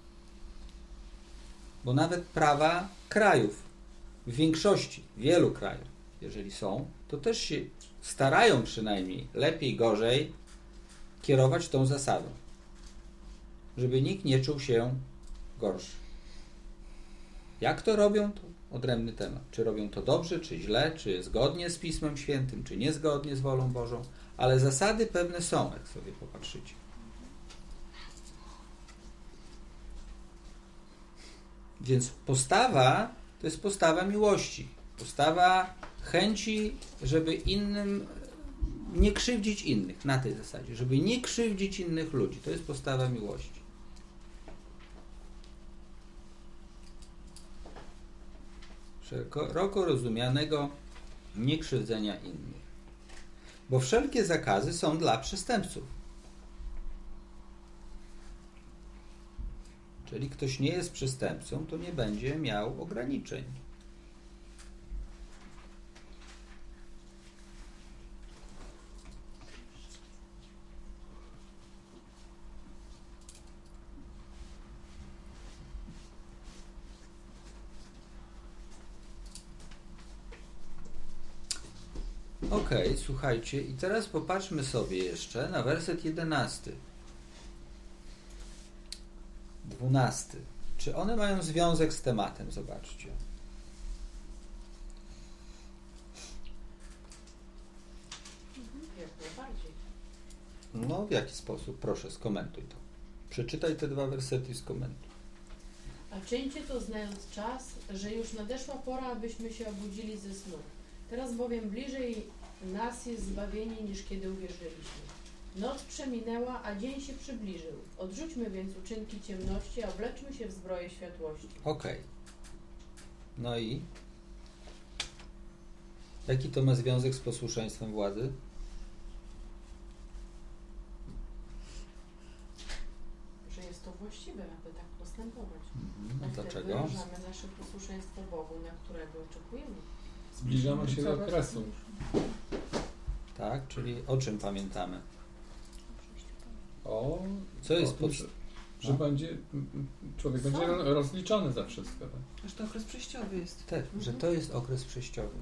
Bo nawet prawa krajów, w większości, wielu krajów, jeżeli są, to też się starają przynajmniej, lepiej, gorzej, kierować tą zasadą. Żeby nikt nie czuł się gorszy. Jak to robią, to odrębny temat. Czy robią to dobrze, czy źle, czy zgodnie z Pismem Świętym, czy niezgodnie z wolą Bożą, ale zasady pewne są, jak sobie popatrzycie. Więc postawa to jest postawa miłości. Postawa chęci, żeby innym nie krzywdzić innych na tej zasadzie. Żeby nie krzywdzić innych ludzi. To jest postawa miłości. Szeroko rozumianego niekrzywdzenia innych. Bo wszelkie zakazy są dla przestępców. Jeżeli ktoś nie jest przestępcą, to nie będzie miał ograniczeń. Ok, słuchajcie, i teraz popatrzmy sobie jeszcze na werset jedenasty. Dwunasty. Czy one mają związek z tematem? Zobaczcie. Jak najbardziej. No, w jaki sposób? Proszę, skomentuj to. Przeczytaj te dwa wersety i skomentuj. A czyńcie to, znając czas, że już nadeszła pora, abyśmy się obudzili ze snu. Teraz bowiem bliżej nas jest zbawienie, niż kiedy uwierzyliśmy. Noc przeminęła, a dzień się przybliżył. Odrzućmy więc uczynki ciemności, a obleczmy się w zbroję światłości. Okej. Okay. No i? Jaki to ma związek z posłuszeństwem władzy? Że jest to właściwe, aby tak postępować. Mhm. A Dlaczego? wyrażamy nasze posłuszeństwo Bogu, na którego oczekujemy. Zbliżamy się do okresu. Tak, czyli o czym pamiętamy? O, Co jest o tym, pod... że, że no? będzie, człowiek będzie rozliczony za wszystko. Tak? Aż to okres przejściowy jest. Tak, mhm. Że to jest okres przejściowy.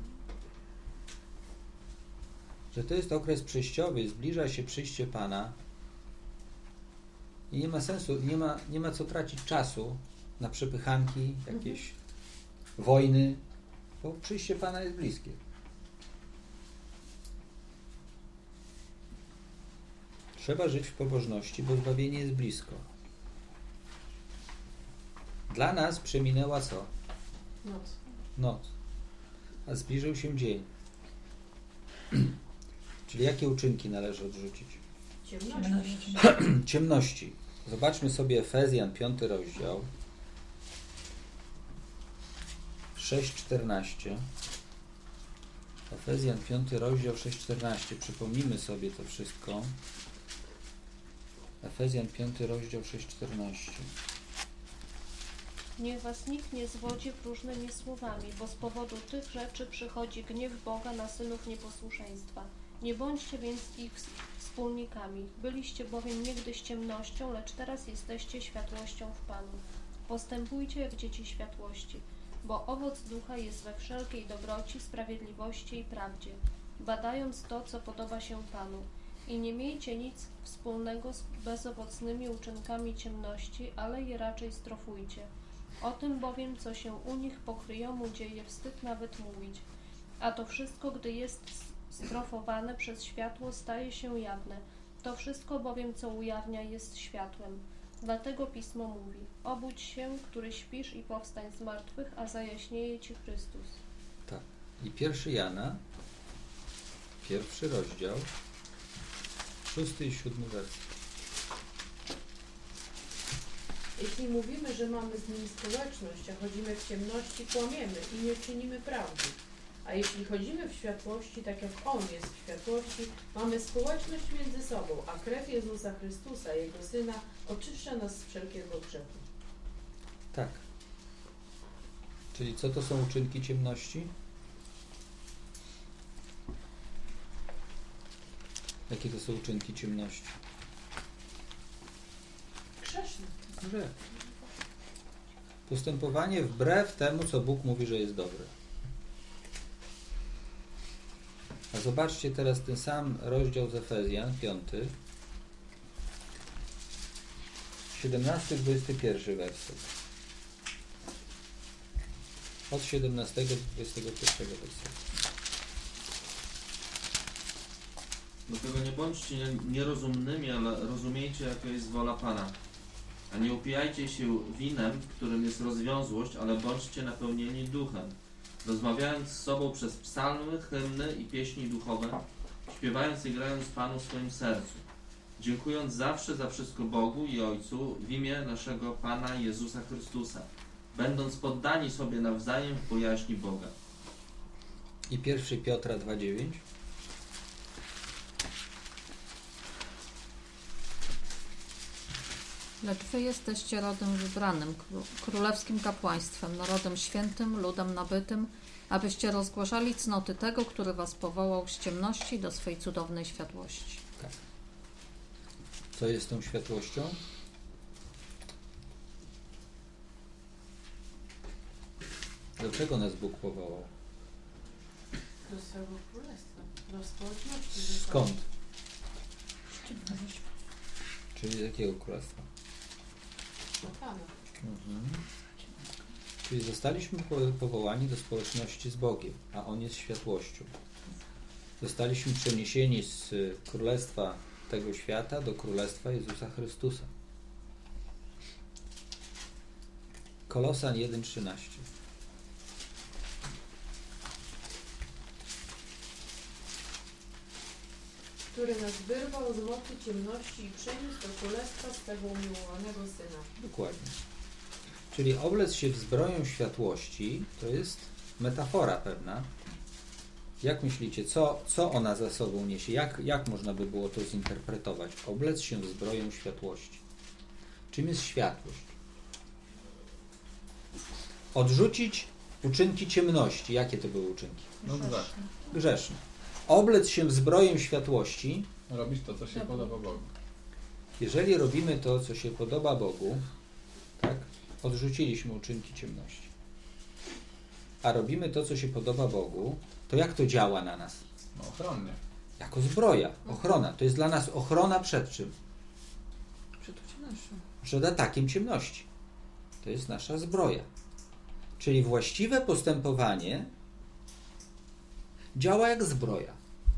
Że to jest okres przejściowy, zbliża się przyjście Pana i nie ma sensu, nie ma, nie ma co tracić czasu na przepychanki, jakieś mhm. wojny, bo przyjście Pana jest bliskie. Trzeba żyć w pobożności, bo zbawienie jest blisko. Dla nas przeminęła co? Noc. Noc. A zbliżył się dzień. Czyli jakie uczynki należy odrzucić? Ciemności. Ciemności. Zobaczmy sobie Efezjan, piąty rozdział. sześć czternaście. Efezjan, piąty rozdział, sześć czternaście. Przypomnijmy sobie to wszystko. Efezjan, piąty rozdział, sześć czternaście. Niech was nikt nie zwodzi próżnymi słowami, bo z powodu tych rzeczy przychodzi gniew Boga na synów nieposłuszeństwa. Nie bądźcie więc ich wspólnikami. Byliście bowiem niegdyś ciemnością, lecz teraz jesteście światłością w Panu. Postępujcie jak dzieci światłości, bo owoc ducha jest we wszelkiej dobroci, sprawiedliwości i prawdzie, badając to, co podoba się Panu. I nie miejcie nic wspólnego z bezowocnymi uczynkami ciemności, ale je raczej strofujcie. O tym bowiem, co się u nich pokryjomu dzieje, wstyd nawet mówić. A to wszystko, gdy jest strofowane przez światło, staje się jawne. To wszystko bowiem, co ujawnia, jest światłem. Dlatego Pismo mówi: obudź się, który śpisz, i powstań z martwych, a zajaśnieje ci Chrystus. Tak. I pierwszy Jana, pierwszy rozdział, szósty i siódmy werset. Jeśli mówimy, że mamy z Nim społeczność, a chodzimy w ciemności, kłamiemy i nie czynimy prawdy. A jeśli chodzimy w światłości, tak jak On jest w światłości, mamy społeczność między sobą, a krew Jezusa Chrystusa, Jego Syna, oczyszcza nas z wszelkiego grzechu. Tak. Czyli co to są uczynki ciemności? Jakie to są uczynki ciemności? Grzeszny. Grzech. Postępowanie wbrew temu, co Bóg mówi, że jest dobre. A zobaczcie teraz ten sam rozdział z Efezjan, piąty, siedemnasty do dwudziestego pierwszego werset. Od siedemnastego do dwudziestego pierwszego wersetu. Dlatego nie bądźcie nierozumnymi, ale rozumiejcie, jaka jest wola Pana. A nie upijajcie się winem, w którym jest rozwiązłość, ale bądźcie napełnieni duchem, rozmawiając z sobą przez psalmy, hymny i pieśni duchowe, śpiewając i grając Panu w swoim sercu, dziękując zawsze za wszystko Bogu i Ojcu w imię naszego Pana Jezusa Chrystusa, będąc poddani sobie nawzajem w bojaźni Boga. I pierwszy Piotra dwa dziewięć. Lecz wy jesteście rodem wybranym, królewskim kapłaństwem, narodem świętym, ludem nabytym, abyście rozgłaszali cnoty tego, który was powołał z ciemności do swej cudownej światłości. Tak. Co jest tą światłością? Dlaczego nas Bóg powołał? Do swego królestwa, do społeczności. Skąd? Czyli z jakiego królestwa? Do Pana. Mhm. Czyli zostaliśmy powołani do społeczności z Bogiem, a On jest światłością. Zostaliśmy przeniesieni z królestwa tego świata do królestwa Jezusa Chrystusa. Kolosan jeden trzynaście. Który nas wyrwał z mocy ciemności i przeniósł do królestwa swego umiłowanego Syna. Dokładnie. Czyli oblec się w zbroję światłości to jest metafora pewna. Jak myślicie, co, co ona za sobą niesie? Jak, jak można by było to zinterpretować? Oblec się w zbroję światłości. Czym jest światłość? Odrzucić uczynki ciemności. Jakie to były uczynki? No grzech. Grzeszne. Oblec się w zbroję światłości. Robić to, co się podoba Bogu. Jeżeli robimy to, co się podoba Bogu, tak, odrzuciliśmy uczynki ciemności. A robimy to, co się podoba Bogu, to jak to działa na nas? No ochronnie. Jako zbroja, ochrona. To jest dla nas ochrona przed czym? Przed ciemnością. Przed atakiem ciemności. To jest nasza zbroja. Czyli właściwe postępowanie działa jak zbroja.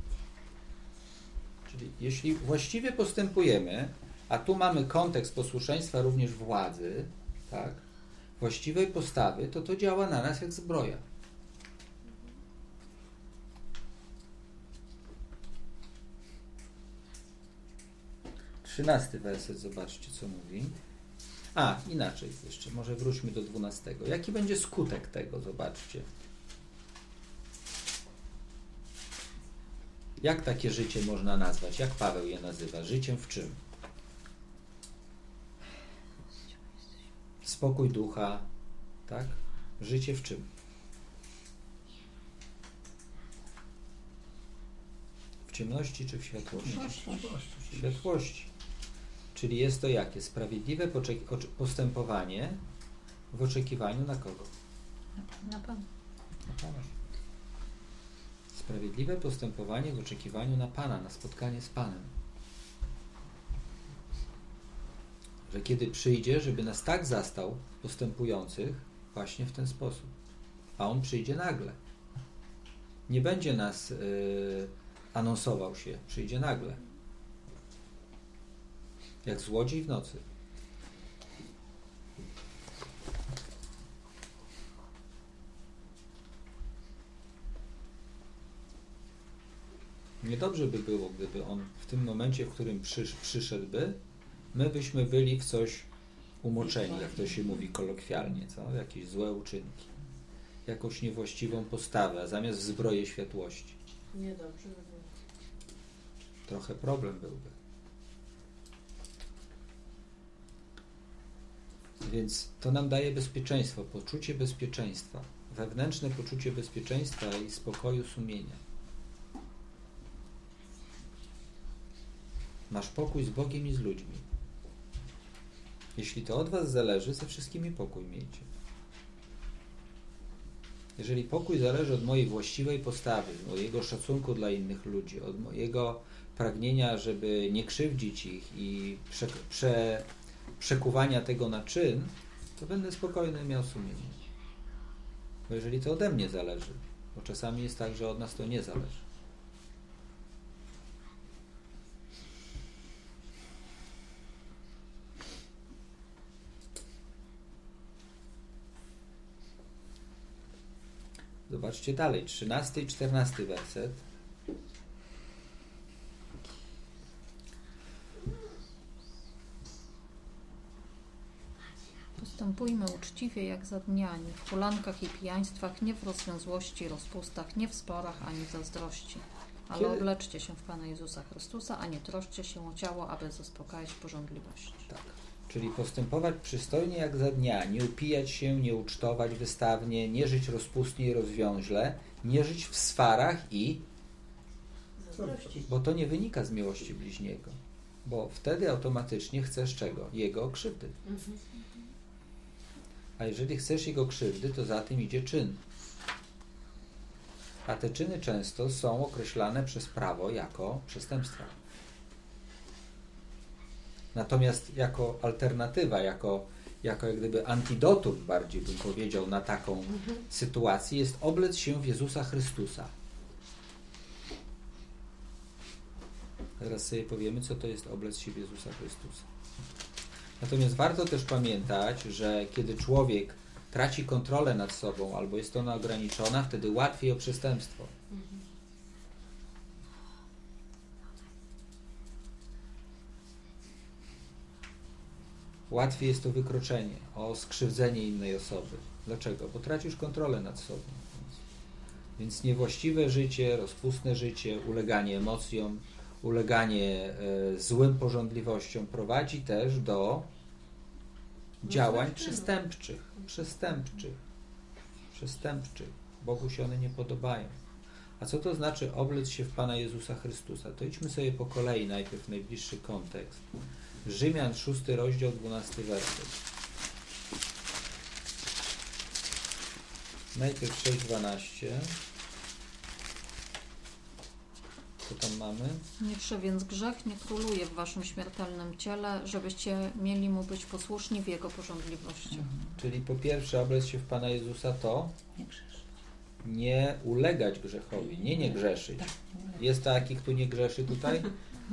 Czyli jeśli właściwie postępujemy, a tu mamy kontekst posłuszeństwa również władzy, tak, właściwej postawy, to to działa na nas jak zbroja. Trzynasty werset, zobaczcie, co mówi. A, inaczej jeszcze, może wróćmy do dwunastego. Jaki będzie skutek tego? Zobaczcie. Jak takie życie można nazwać? Jak Paweł je nazywa? Życiem w czym? Spokój ducha, tak? Życie w czym? W ciemności czy w światłości? W W światłości. Czyli jest to jakie? Sprawiedliwe postępowanie w oczekiwaniu na kogo? Na Pana. Na Pana. Sprawiedliwe postępowanie w oczekiwaniu na Pana, na spotkanie z Panem. Że kiedy przyjdzie, żeby nas tak zastał postępujących właśnie w ten sposób. A On przyjdzie nagle. Nie będzie nas yy, anonsował się. Przyjdzie nagle. Jak złodziej w nocy. Niedobrze by było, gdyby On w tym momencie, w którym przysz, przyszedłby, my byśmy byli w coś umoczeni, jak to się mówi kolokwialnie, co? Jakieś złe uczynki. Jakąś niewłaściwą postawę, a zamiast w zbroję światłości. Niedobrze by było. Trochę problem byłby. Więc to nam daje bezpieczeństwo, poczucie bezpieczeństwa, wewnętrzne poczucie bezpieczeństwa i spokoju sumienia. Masz pokój z Bogiem i z ludźmi. Jeśli to od was zależy, ze wszystkimi pokój miejcie. Jeżeli pokój zależy od mojej właściwej postawy, od mojego szacunku dla innych ludzi, od mojego pragnienia, żeby nie krzywdzić ich i prze, prze, przekuwania tego na czyn, to będę spokojny miał sumienie. Bo jeżeli to ode mnie zależy, bo czasami jest tak, że od nas to nie zależy. Zobaczcie dalej, trzynasty i czternasty werset. Postępujmy uczciwie jak za dniani, w hulankach i pijaństwach, nie w rozwiązłości i rozpustach, nie w sporach ani w zazdrości. Ale Kiedy? obleczcie się w Pana Jezusa Chrystusa, a nie troszczcie się o ciało, aby zaspokajać pożądliwość. Tak. Czyli postępować przystojnie jak za dnia, nie upijać się, nie ucztować wystawnie, nie żyć rozpustnie i rozwiąźle, nie żyć w swarach i... Zazdrości. Bo to nie wynika z miłości bliźniego. Bo wtedy automatycznie chcesz czego? Jego krzywdy. Mhm. A jeżeli chcesz jego krzywdy, to za tym idzie czyn. A te czyny często są określane przez prawo jako przestępstwa. Natomiast jako alternatywa, jako, jako jak gdyby antidotum, bardziej bym powiedział, na taką Mhm. sytuację, jest oblec się w Jezusa Chrystusa. Teraz sobie powiemy, co to jest oblec się w Jezusa Chrystusa. Natomiast warto też pamiętać, że kiedy człowiek traci kontrolę nad sobą albo jest ona ograniczona, wtedy łatwiej o przestępstwo. Mhm. Łatwiej jest to wykroczenie, o skrzywdzenie innej osoby. Dlaczego? Bo tracisz kontrolę nad sobą. Więc, więc niewłaściwe życie, rozpustne życie, uleganie emocjom, uleganie e, złym pożądliwościom prowadzi też do działań złych czynów. przestępczych. Przestępczych. Przestępczych. Bogu się one nie podobają. A co to znaczy oblec się w Pana Jezusa Chrystusa? To idźmy sobie po kolei najpierw najbliższy kontekst. Rzymian, szósty rozdział, dwunasty werset. Najpierw sześć dwanaście. Co tam mamy? Niechże więc grzech nie króluje w waszym śmiertelnym ciele, żebyście mieli mu być posłuszni w jego pożądliwości. Czyli po pierwsze oblec się w Pana Jezusa to Nie grzeszyć. nie ulegać grzechowi, nie nie grzeszyć. Tak, nie ulegać. Jest taki, kto nie grzeszy tutaj?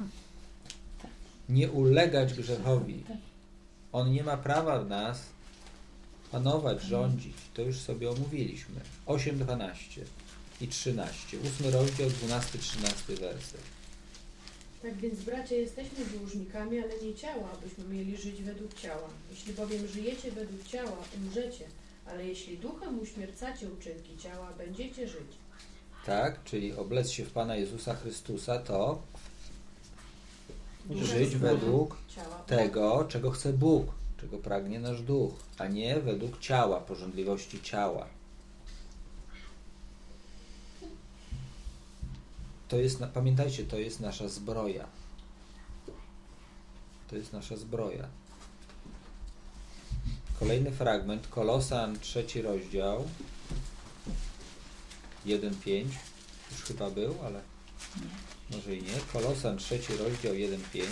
Nie ulegać grzechowi. Tak. On nie ma prawa w nas panować, rządzić. To już sobie omówiliśmy. osiem dwanaście i trzynaście. ósmy rozdział, dwunasty trzynasty werset. Tak więc, bracia, jesteśmy dłużnikami, ale nie ciała, abyśmy mieli żyć według ciała. Jeśli bowiem żyjecie według ciała, umrzecie, ale jeśli duchem uśmiercacie uczynki ciała, będziecie żyć. Tak, czyli oblec się w Pana Jezusa Chrystusa to Duchem żyć według ciała. tego, czego chce Bóg, czego pragnie nasz duch, a nie według ciała, pożądliwości ciała. to jest, pamiętajcie, to jest nasza zbroja. To jest nasza zbroja. Kolejny fragment, Kolosan, trzeci rozdział, jeden pięć, już chyba był, ale może i nie. Kolosan, trzeci rozdział, jeden pięć.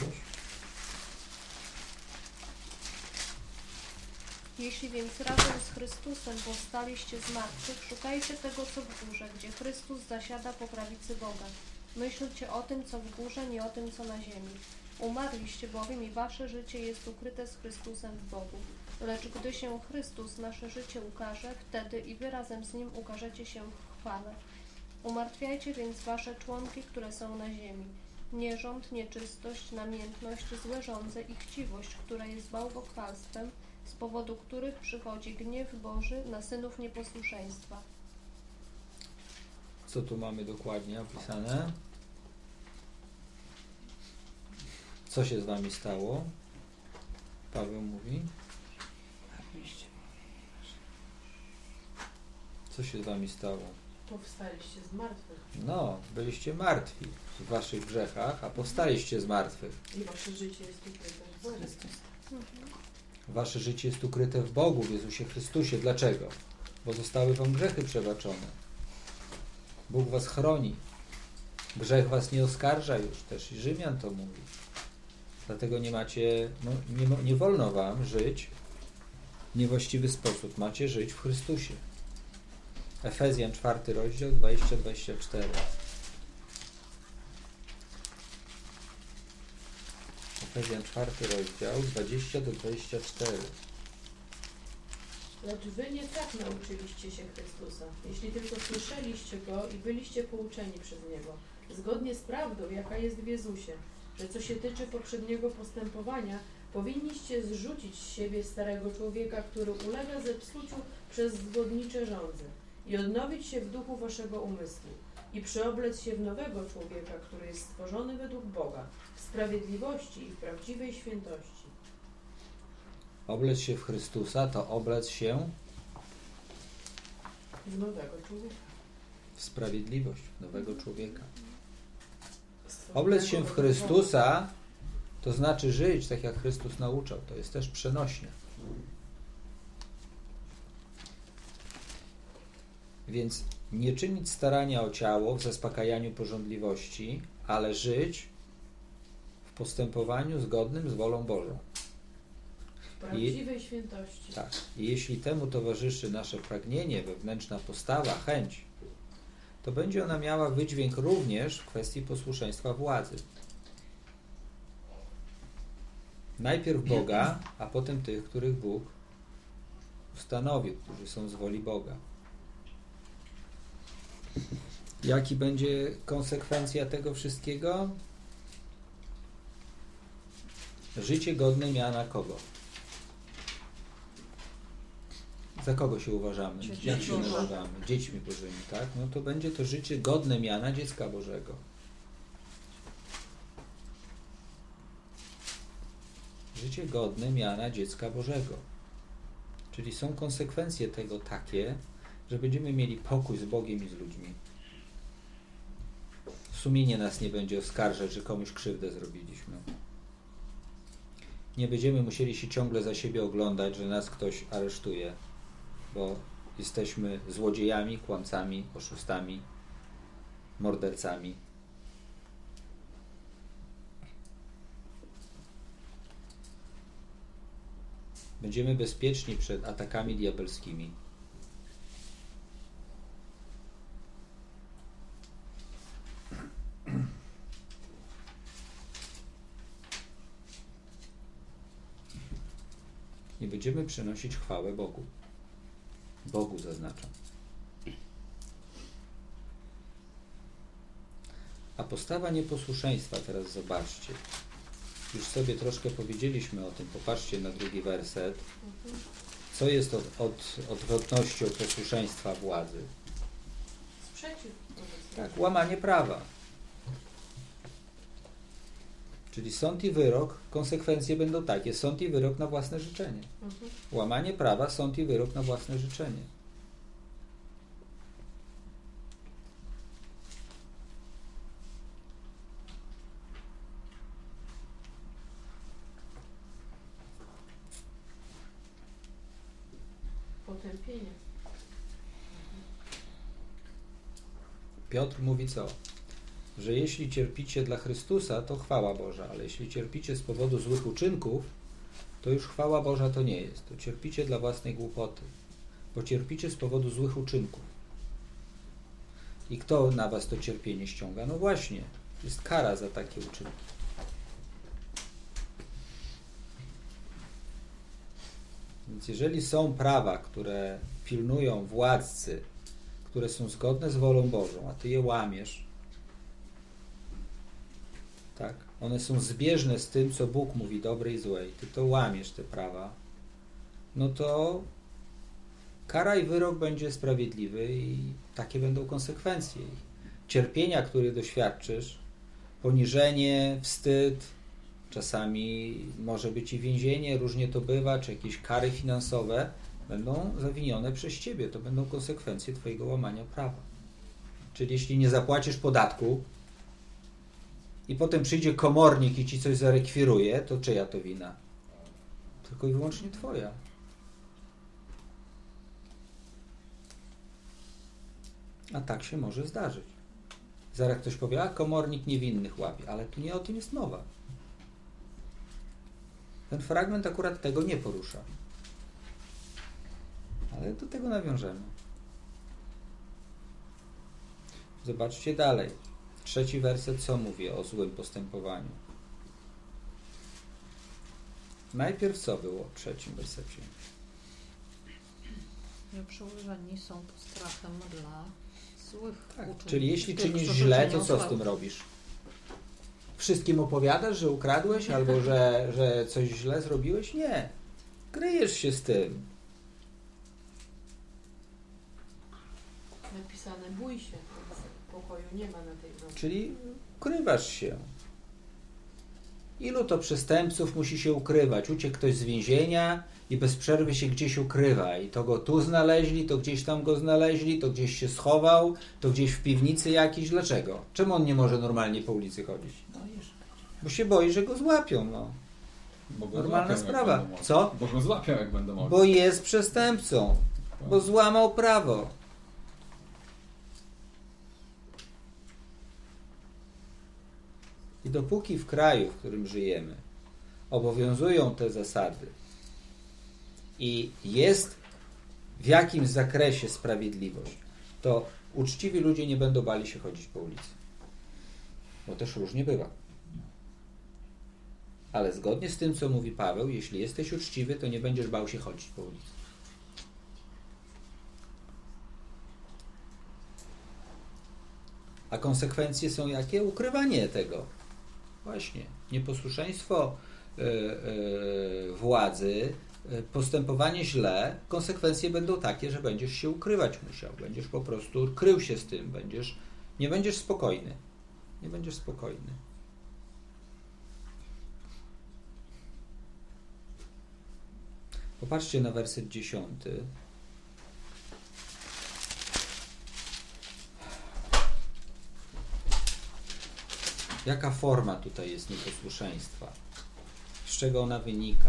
Jeśli więc razem z Chrystusem powstaliście z martwych, szukajcie tego, co w górze, gdzie Chrystus zasiada po prawicy Boga. Myślcie o tym, co w górze, nie o tym, co na ziemi. Umarliście bowiem i wasze życie jest ukryte z Chrystusem w Bogu. Lecz gdy się Chrystus, nasze życie, ukaże, wtedy i wy razem z Nim ukażecie się w chwale. Umartwiajcie więc wasze członki, które są na ziemi. Nierząd, nieczystość, namiętność, złe żądze i chciwość, która jest bałwochwalstwem, z powodu których przychodzi gniew Boży na synów nieposłuszeństwa. Co tu mamy dokładnie opisane? Co się z wami stało? Paweł mówi. Co się z wami stało? Powstaliście z martwych. No, byliście martwi w waszych grzechach, a powstaliście z martwych. I wasze życie jest ukryte w Bogu. Mhm. Wasze życie jest ukryte w Bogu, w Jezusie Chrystusie. Dlaczego? Bo zostały wam grzechy przebaczone. Bóg was chroni. Grzech was nie oskarża już, też i Rzymian to mówi. Dlatego nie macie, no, nie, nie wolno wam żyć w niewłaściwy sposób. Macie żyć w Chrystusie. Efezjan, czwarty rozdział, dwadzieścia do dwudziestu czterech. Efezjan, czwarty rozdział, dwadzieścia do dwudziestu czterech. Lecz wy nie tak nauczyliście się Chrystusa, jeśli tylko słyszeliście Go i byliście pouczeni przez Niego, zgodnie z prawdą, jaka jest w Jezusie, że co się tyczy poprzedniego postępowania, powinniście zrzucić z siebie starego człowieka, który ulega zepsuciu przez zgodnicze żądze i odnowić się w duchu waszego umysłu i przyoblec się w nowego człowieka, który jest stworzony według Boga, w sprawiedliwości i w prawdziwej świętości. Oblec się w Chrystusa to oblec się W nowego człowieka. w sprawiedliwość, w nowego człowieka. Stworzonego Oblec się w według Boga. Chrystusa to znaczy żyć tak, jak Chrystus nauczał. To jest też przenośne. Więc nie czynić starania o ciało w zaspokajaniu pożądliwości, ale żyć w postępowaniu zgodnym z wolą Bożą. W prawdziwej świętości. Tak. I jeśli temu towarzyszy nasze pragnienie, wewnętrzna postawa, chęć, to będzie ona miała wydźwięk również w kwestii posłuszeństwa władzy. Najpierw Boga, a potem tych, których Bóg ustanowił, którzy są z woli Boga. Jaki będzie konsekwencja tego wszystkiego? Życie godne miana kogo? Za kogo się uważamy? Dzieci Jak się Boże. uważamy? Dziećmi Bożymi, tak? No to będzie to życie godne miana dziecka Bożego. Życie godne miana dziecka Bożego. Czyli są konsekwencje tego takie, że będziemy mieli pokój z Bogiem i z ludźmi. Sumienie nas nie będzie oskarżać, że komuś krzywdę zrobiliśmy. Nie będziemy musieli się ciągle za siebie oglądać, że nas ktoś aresztuje, bo jesteśmy złodziejami, kłamcami, oszustami, mordercami. Będziemy bezpieczni przed atakami diabelskimi. Nie będziemy przynosić chwałę Bogu. Bogu zaznaczam. A postawa nieposłuszeństwa, teraz zobaczcie. Już sobie troszkę powiedzieliśmy o tym. Popatrzcie na drugi werset. Co jest od, od, odwrotnością posłuszeństwa władzy? Sprzeciw. Tak, łamanie prawa. Czyli sąd i wyrok, konsekwencje będą takie. Sąd i wyrok na własne życzenie. Mhm. Łamanie prawa, sąd i wyrok na własne życzenie. Potępienie. Piotr mówi co? Że jeśli cierpicie dla Chrystusa, to chwała Boża, ale jeśli cierpicie z powodu złych uczynków, to już chwała Boża to nie jest. To cierpicie dla własnej głupoty, bo cierpicie z powodu złych uczynków. I kto na was to cierpienie ściąga? No właśnie, jest kara za takie uczynki. Więc jeżeli są prawa, które pilnują władcy, które są zgodne z wolą Bożą, a ty je łamiesz, tak? One są zbieżne z tym, co Bóg mówi dobre i złe, i ty to łamiesz, te prawa, no to kara i wyrok będzie sprawiedliwy i takie będą konsekwencje. Cierpienia, które doświadczysz, poniżenie, wstyd, czasami może być i więzienie, różnie to bywa, czy jakieś kary finansowe, będą zawinione przez ciebie. To będą konsekwencje twojego łamania prawa. Czyli jeśli nie zapłacisz podatku i potem przyjdzie komornik i ci coś zarekwiruje, to czyja to wina? Tylko i wyłącznie twoja. A tak się może zdarzyć. Zaraz ktoś powie, a komornik niewinnych łapie, ale tu nie o tym jest mowa. Ten fragment akurat tego nie porusza. Ale do tego nawiążemy. Zobaczcie dalej. Trzeci werset co mówi o złym postępowaniu? Najpierw co było w trzecim wersecie? Nieprzyłożeni są postrachem dla złych Tak, uczynków. czyli jeśli Tych, czynisz którzy źle, czynią to co złe. z tym robisz? Wszystkim opowiadasz, że ukradłeś albo że, że coś źle zrobiłeś? Nie. Kryjesz się z tym. Napisane bój się, więc pokoju nie ma na tej nocy. Czyli ukrywasz się. Ilu to przestępców musi się ukrywać? Uciekł ktoś z więzienia i bez przerwy się gdzieś ukrywa. I to go tu znaleźli, to gdzieś tam go znaleźli, to gdzieś się schował, to gdzieś w piwnicy jakiś. Dlaczego? Czemu on nie może normalnie po ulicy chodzić? Bo się boi, że go złapią. No. Bo go Normalna złapią, jak sprawa. będą mogli. Co? Bo go złapią, jak będą mogli. Bo jest przestępcą. Bo złamał prawo. I dopóki w kraju, w którym żyjemy, obowiązują te zasady i jest w jakimś zakresie sprawiedliwość, to uczciwi ludzie nie będą bali się chodzić po ulicy. Bo też różnie bywa. Ale zgodnie z tym, co mówi Paweł, jeśli jesteś uczciwy, to nie będziesz bał się chodzić po ulicy. A konsekwencje są jakie? Ukrywanie tego. Właśnie. Nieposłuszeństwo yy, yy, władzy, yy, postępowanie źle, konsekwencje będą takie, że będziesz się ukrywać musiał. Będziesz po prostu krył się z tym. Będziesz, nie będziesz spokojny. Nie będziesz spokojny. Popatrzcie na werset dziesiąty. Jaka forma tutaj jest nieposłuszeństwa? Z czego ona wynika?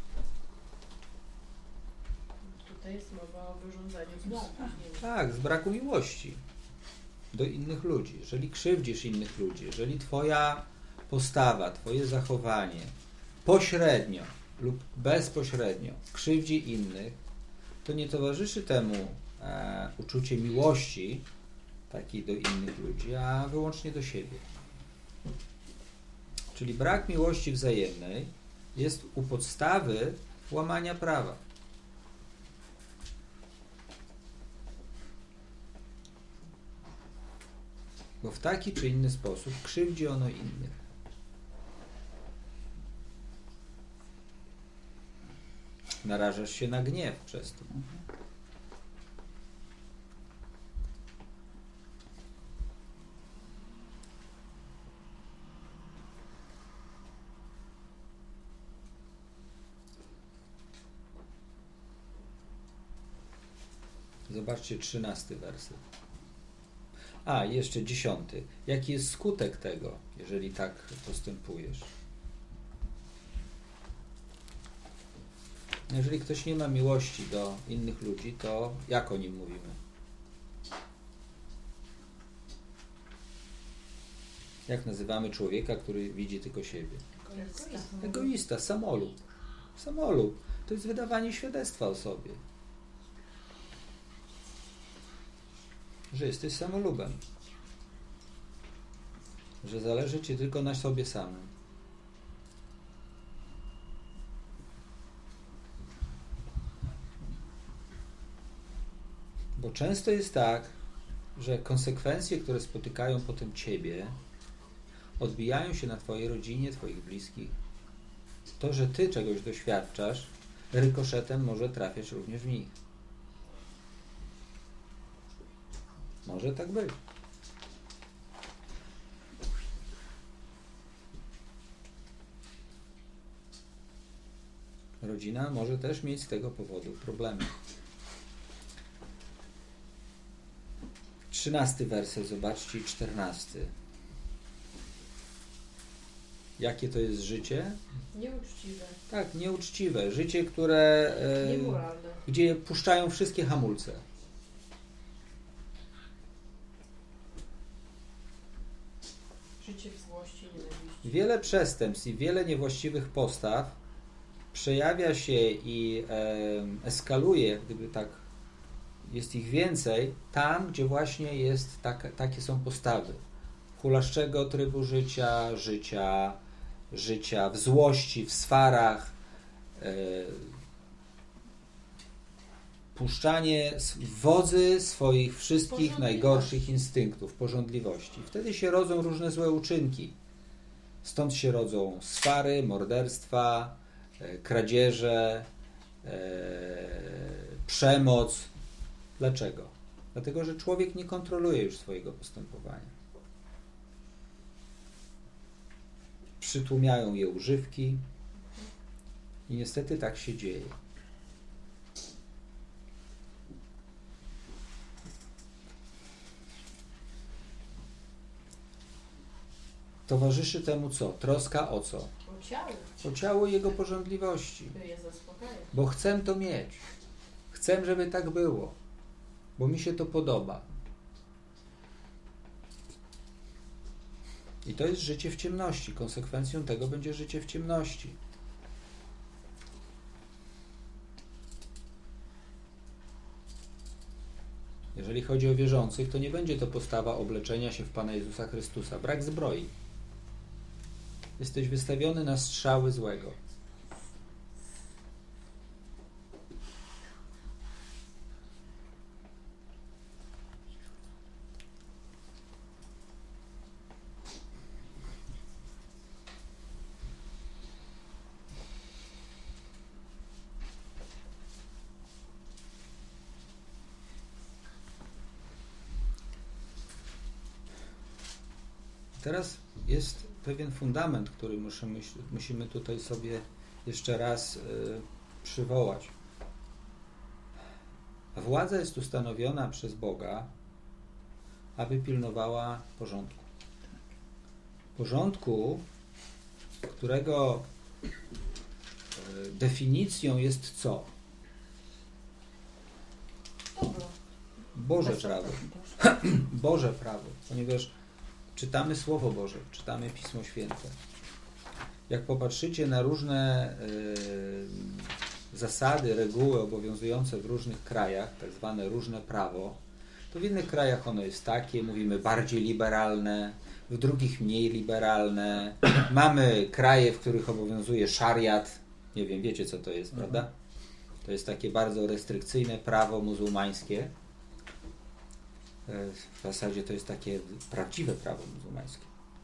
Tutaj jest mowa o wyrządzaniu zła. Tak, z braku miłości do innych ludzi. Jeżeli krzywdzisz innych ludzi, jeżeli twoja postawa, twoje zachowanie pośrednio lub bezpośrednio krzywdzi innych, to nie towarzyszy temu e, uczucie miłości takiej do innych ludzi, a wyłącznie do siebie. Czyli brak miłości wzajemnej jest u podstawy łamania prawa. Bo w taki czy inny sposób krzywdzi ono innych. Narażasz się na gniew przez to. Zobaczcie trzynasty werset. A, jeszcze dziesiąty. Jaki jest skutek tego, jeżeli tak postępujesz? Jeżeli ktoś nie ma miłości do innych ludzi, to jak o nim mówimy? Jak nazywamy człowieka, który widzi tylko siebie? Egoista. Egoista, samolub. Samolub. To jest wydawanie świadectwa o sobie. Że jesteś samolubem. Że zależy ci tylko na sobie samym. Bo często jest tak, że konsekwencje, które spotykają potem ciebie, odbijają się na twojej rodzinie, twoich bliskich. To, że ty czegoś doświadczasz, rykoszetem może trafiać również w nich. Może tak być. Rodzina może też mieć z tego powodu problemy. Trzynasty werset, zobaczcie, i czternasty. Jakie to jest życie? Nieuczciwe. Tak, nieuczciwe. Życie, które... E, Niemoralne. gdzie puszczają wszystkie hamulce. Życie w złości, nienawiści. Wiele przestępstw i wiele niewłaściwych postaw przejawia się i e, eskaluje, gdyby tak jest ich więcej, tam, gdzie właśnie jest tak, takie są postawy. Hulaszczego trybu życia, życia, życia w złości, w swarach, e, puszczanie w wodzy swoich wszystkich najgorszych instynktów, pożądliwości. Wtedy się rodzą różne złe uczynki. Stąd się rodzą swary, morderstwa, e, kradzieże, e, przemoc. Dlaczego? Dlatego, że człowiek nie kontroluje już swojego postępowania. Przytłumiają je używki i niestety tak się dzieje. Towarzyszy temu co? Troska o co? O ciało. O ciało i jego pożądliwości. By je zaspokajać. Bo chcę to mieć. Chcę, żeby tak było. Bo mi się to podoba. I to jest życie w ciemności. Konsekwencją tego będzie życie w ciemności. Jeżeli chodzi o wierzących, to nie będzie to postawa obleczenia się w Pana Jezusa Chrystusa. Brak zbroi. Jesteś wystawiony na strzały złego. Teraz jest pewien fundament, który musimy, musimy tutaj sobie jeszcze raz y, przywołać. Władza jest ustanowiona przez Boga, aby pilnowała porządku. Porządku, którego y, definicją jest co? Dobro. Boże prawo. Boże prawo, ponieważ czytamy Słowo Boże, czytamy Pismo Święte. Jak popatrzycie na różne y, zasady, reguły obowiązujące w różnych krajach, tak zwane różne prawo, to w innych krajach ono jest takie, mówimy bardziej liberalne, w drugich mniej liberalne. Mamy kraje, w których obowiązuje szariat. Nie wiem, wiecie co to jest, mhm. prawda? To jest takie bardzo restrykcyjne prawo muzułmańskie. W zasadzie to jest takie prawdziwe prawo muzułmańskie.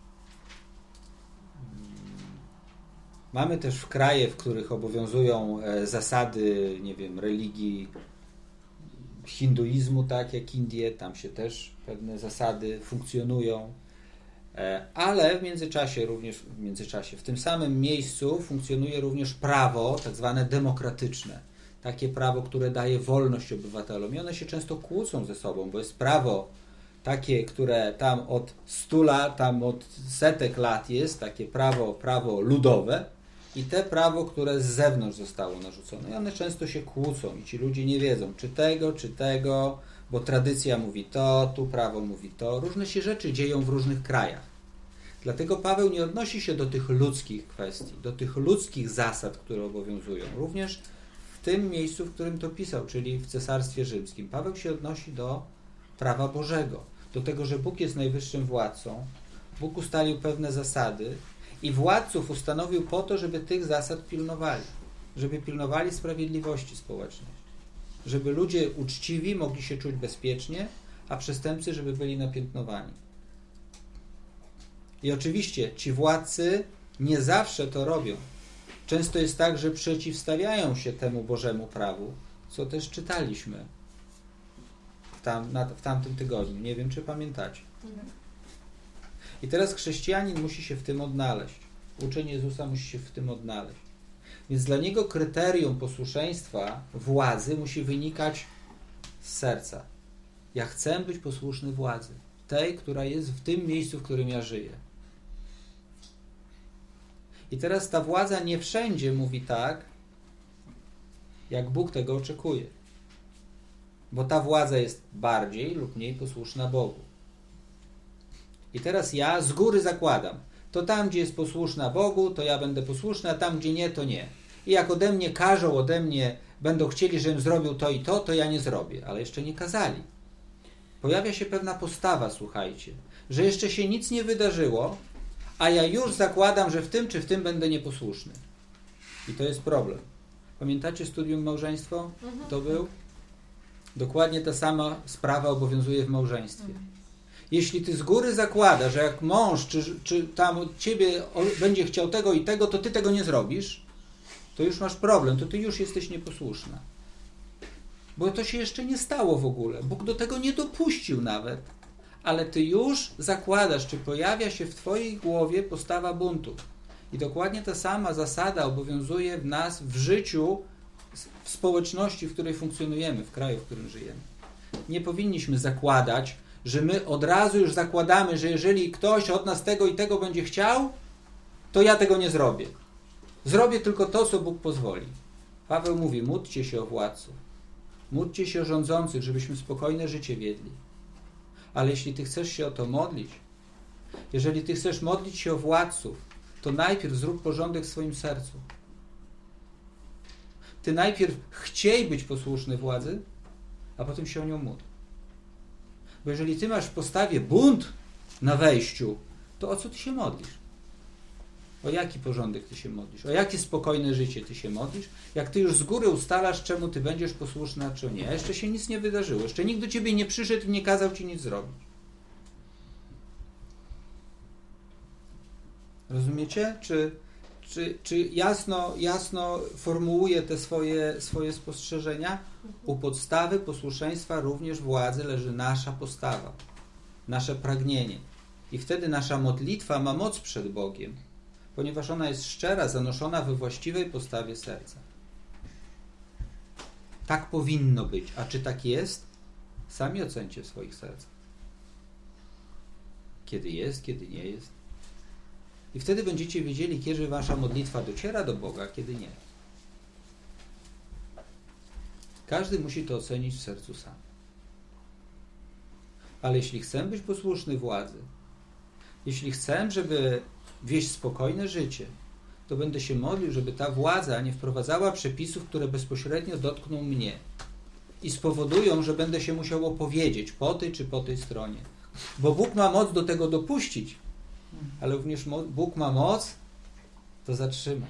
Mamy też w kraje, w których obowiązują zasady, nie wiem, religii hinduizmu, tak jak Indie, tam się też pewne zasady funkcjonują, ale w międzyczasie również, w międzyczasie, w tym samym miejscu funkcjonuje również prawo tak zwane demokratyczne. Takie prawo, które daje wolność obywatelom i one się często kłócą ze sobą, bo jest prawo takie, które tam od stu lat, tam od setek lat jest, takie prawo, prawo ludowe, i te prawo, które z zewnątrz zostało narzucone. I one często się kłócą i ci ludzie nie wiedzą, czy tego, czy tego, bo tradycja mówi to, tu prawo mówi to. Różne się rzeczy dzieją w różnych krajach. Dlatego Paweł nie odnosi się do tych ludzkich kwestii, do tych ludzkich zasad, które obowiązują. Również w tym miejscu, w którym to pisał, czyli w Cesarstwie Rzymskim. Paweł się odnosi do prawa Bożego, do tego, że Bóg jest najwyższym władcą, Bóg ustalił pewne zasady i władców ustanowił po to, żeby tych zasad pilnowali, żeby pilnowali sprawiedliwości społecznej, żeby ludzie uczciwi mogli się czuć bezpiecznie, a przestępcy, żeby byli napiętnowani. I oczywiście ci władcy nie zawsze to robią. Często jest tak, że przeciwstawiają się temu Bożemu prawu, co też czytaliśmy w, tam, na, w tamtym tygodniu. Nie wiem, czy pamiętacie. I teraz chrześcijanin musi się w tym odnaleźć. Uczeń Jezusa musi się w tym odnaleźć. Więc dla niego kryterium posłuszeństwa władzy musi wynikać z serca. Ja chcę być posłuszny władzy, tej, która jest w tym miejscu, w którym ja żyję. I teraz ta władza nie wszędzie mówi tak, jak Bóg tego oczekuje. Bo ta władza jest bardziej lub mniej posłuszna Bogu. I teraz ja z góry zakładam, to tam, gdzie jest posłuszna Bogu, to ja będę posłuszny, a tam, gdzie nie, to nie. I jak ode mnie każą, ode mnie będą chcieli, żebym zrobił to i to, to ja nie zrobię. Ale jeszcze nie kazali. Pojawia się pewna postawa, słuchajcie, że jeszcze się nic nie wydarzyło, a ja już zakładam, że w tym czy w tym będę nieposłuszny. I to jest problem. Pamiętacie studium małżeństwo? To był? Dokładnie ta sama sprawa obowiązuje w małżeństwie. Jeśli ty z góry zakładasz, że jak mąż czy, czy tam od ciebie będzie chciał tego i tego, to ty tego nie zrobisz, to już masz problem, to ty już jesteś nieposłuszna. Bo to się jeszcze nie stało w ogóle. Bóg do tego nie dopuścił nawet. Ale ty już zakładasz, czy pojawia się w twojej głowie postawa buntu. I dokładnie ta sama zasada obowiązuje w nas w życiu, w społeczności, w której funkcjonujemy, w kraju, w którym żyjemy. Nie powinniśmy zakładać, że my od razu już zakładamy, że jeżeli ktoś od nas tego i tego będzie chciał, to ja tego nie zrobię. Zrobię tylko to, co Bóg pozwoli. Paweł mówi, módlcie się o władców. Módlcie się o rządzących, żebyśmy spokojne życie wiedli. Ale jeśli ty chcesz się o to modlić, jeżeli ty chcesz modlić się o władców, to najpierw zrób porządek w swoim sercu. Ty najpierw chciej być posłuszny władzy, a potem się o nią módl. Bo jeżeli ty masz w postawie bunt na wejściu, to o co ty się modlisz? O jaki porządek ty się modlisz? O jakie spokojne życie ty się modlisz? Jak ty już z góry ustalasz, czemu ty będziesz posłuszna, czy nie. A jeszcze się nic nie wydarzyło. Jeszcze nikt do ciebie nie przyszedł i nie kazał ci nic zrobić. Rozumiecie? Czy, czy, czy jasno, jasno formułuję te swoje, swoje spostrzeżenia? U podstawy posłuszeństwa również władzy leży nasza postawa, nasze pragnienie. I wtedy nasza modlitwa ma moc przed Bogiem, ponieważ ona jest szczera, zanoszona we właściwej postawie serca. Tak powinno być. A czy tak jest? Sami ocencie w swoich sercach. Kiedy jest, kiedy nie jest. I wtedy będziecie wiedzieli, kiedy wasza modlitwa dociera do Boga, a kiedy nie. Każdy musi to ocenić w sercu sam. Ale jeśli chcę być posłuszny władzy, jeśli chcę, żeby wieść spokojne życie, to będę się modlił, żeby ta władza nie wprowadzała przepisów, które bezpośrednio dotkną mnie i spowodują, że będę się musiał opowiedzieć po tej czy po tej stronie. Bo Bóg ma moc do tego dopuścić, ale również Bóg ma moc to zatrzymać.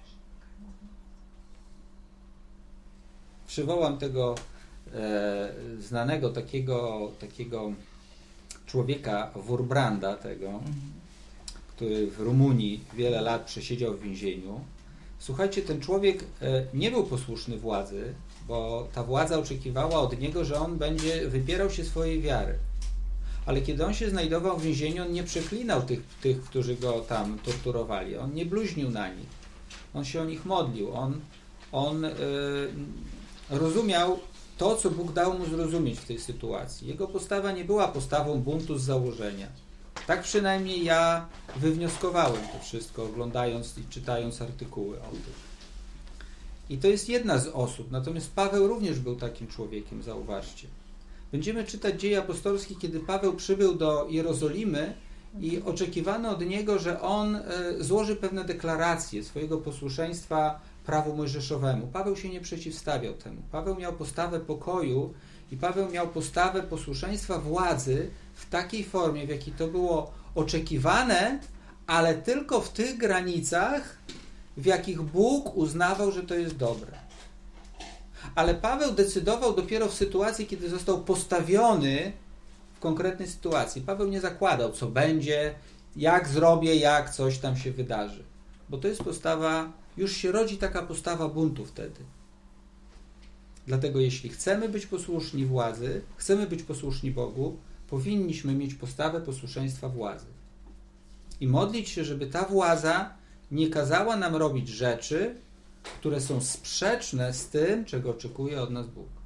Przywołam tego e, znanego takiego, takiego człowieka, Wurbranda tego, który w Rumunii wiele lat przesiedział w więzieniu. Słuchajcie, ten człowiek nie był posłuszny władzy, bo ta władza oczekiwała od niego, że on będzie wypierał się swojej wiary. Ale kiedy on się znajdował w więzieniu, on nie przeklinał tych, tych którzy go tam torturowali. On nie bluźnił na nich. On się o nich modlił. On, on yy, rozumiał to, co Bóg dał mu zrozumieć w tej sytuacji. Jego postawa nie była postawą buntu z założenia. Tak przynajmniej ja wywnioskowałem to wszystko, oglądając i czytając artykuły o tym. I to jest jedna z osób, natomiast Paweł również był takim człowiekiem, zauważcie. Będziemy czytać Dzieje Apostolskie, kiedy Paweł przybył do Jerozolimy i oczekiwano od niego, że on złoży pewne deklaracje swojego posłuszeństwa prawu mojżeszowemu. Paweł się nie przeciwstawiał temu. Paweł miał postawę pokoju i Paweł miał postawę posłuszeństwa władzy w takiej formie, w jakiej to było oczekiwane, ale tylko w tych granicach, w jakich Bóg uznawał, że to jest dobre. Ale Paweł decydował dopiero w sytuacji, kiedy został postawiony w konkretnej sytuacji. Paweł nie zakładał, co będzie, jak zrobię, jak coś tam się wydarzy. Bo to jest postawa, już się rodzi taka postawa buntu wtedy. Dlatego jeśli chcemy być posłuszni władzy, chcemy być posłuszni Bogu, powinniśmy mieć postawę posłuszeństwa władzy. I modlić się, żeby ta władza nie kazała nam robić rzeczy, które są sprzeczne z tym, czego oczekuje od nas Bóg.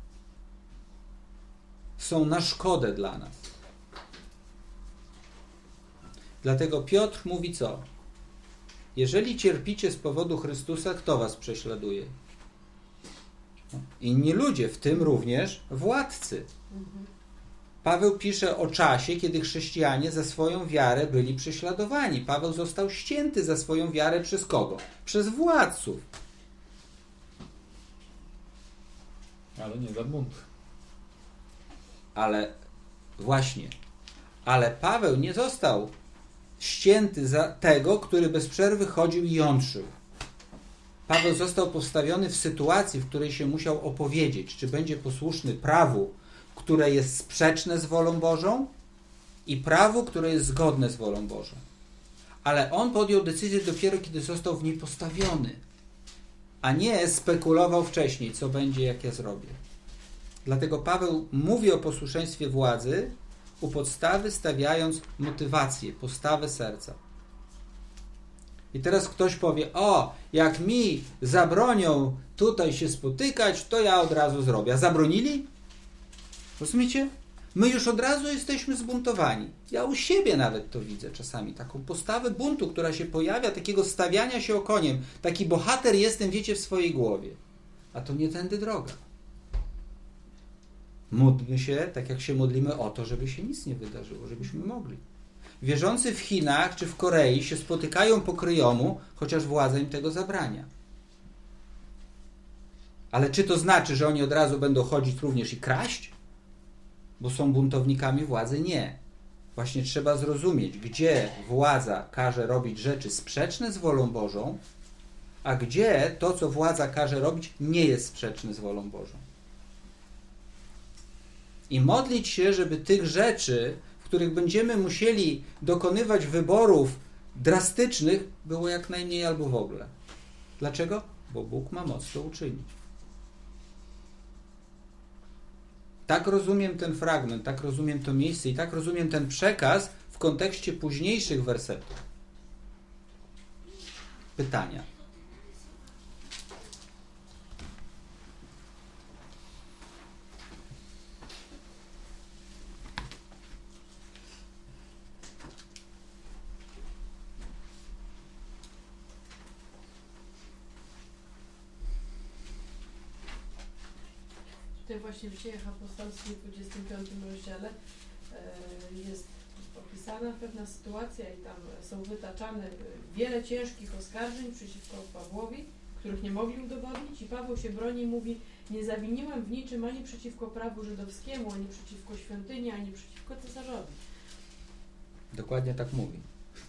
Są na szkodę dla nas. Dlatego Piotr mówi co? Jeżeli cierpicie z powodu Chrystusa, kto was prześladuje? Inni ludzie, w tym również władcy. Paweł pisze o czasie, kiedy chrześcijanie za swoją wiarę byli prześladowani. Paweł został ścięty za swoją wiarę przez kogo? Przez władców. Ale nie za bunt. Ale właśnie, ale Paweł nie został ścięty za tego, który bez przerwy chodził i jątrzył. Paweł został postawiony w sytuacji, w której się musiał opowiedzieć, czy będzie posłuszny prawu, które jest sprzeczne z wolą Bożą, i prawu, które jest zgodne z wolą Bożą. Ale on podjął decyzję dopiero, kiedy został w niej postawiony, a nie spekulował wcześniej, co będzie, jak ja zrobię. Dlatego Paweł mówi o posłuszeństwie władzy u podstawy, stawiając motywację, postawę serca. I teraz ktoś powie, o, jak mi zabronią tutaj się spotykać, to ja od razu zrobię. A zabronili? Rozumiecie? My już od razu jesteśmy zbuntowani. Ja u siebie nawet to widzę czasami. Taką postawę buntu, która się pojawia, takiego stawiania się okoniem. Taki bohater jestem, wiecie, w swojej głowie. A to nie tędy droga. Módlmy się, tak jak się modlimy o to, żeby się nic nie wydarzyło, żebyśmy mogli. Wierzący w Chinach czy w Korei się spotykają po kryjomu, chociaż władza im tego zabrania. Ale czy to znaczy, że oni od razu będą chodzić również i kraść? Bo są buntownikami władzy? Nie. Właśnie trzeba zrozumieć, gdzie władza każe robić rzeczy sprzeczne z wolą Bożą, a gdzie to, co władza każe robić, nie jest sprzeczne z wolą Bożą. I modlić się, żeby tych rzeczy, w których będziemy musieli dokonywać wyborów drastycznych, było jak najmniej albo w ogóle. Dlaczego? Bo Bóg ma moc to uczynić. Tak rozumiem ten fragment, tak rozumiem to miejsce i tak rozumiem ten przekaz w kontekście późniejszych wersetów. Pytania. Tutaj właśnie w Dziejach Apostolskich w dwudziestym piątym rozdziale jest opisana pewna sytuacja i tam są wytaczane wiele ciężkich oskarżeń przeciwko Pawłowi, których nie mogli udowodnić, i Paweł się broni i mówi: nie zawiniłem w niczym ani przeciwko prawu żydowskiemu, ani przeciwko świątyni, ani przeciwko cesarzowi. Dokładnie tak mówi.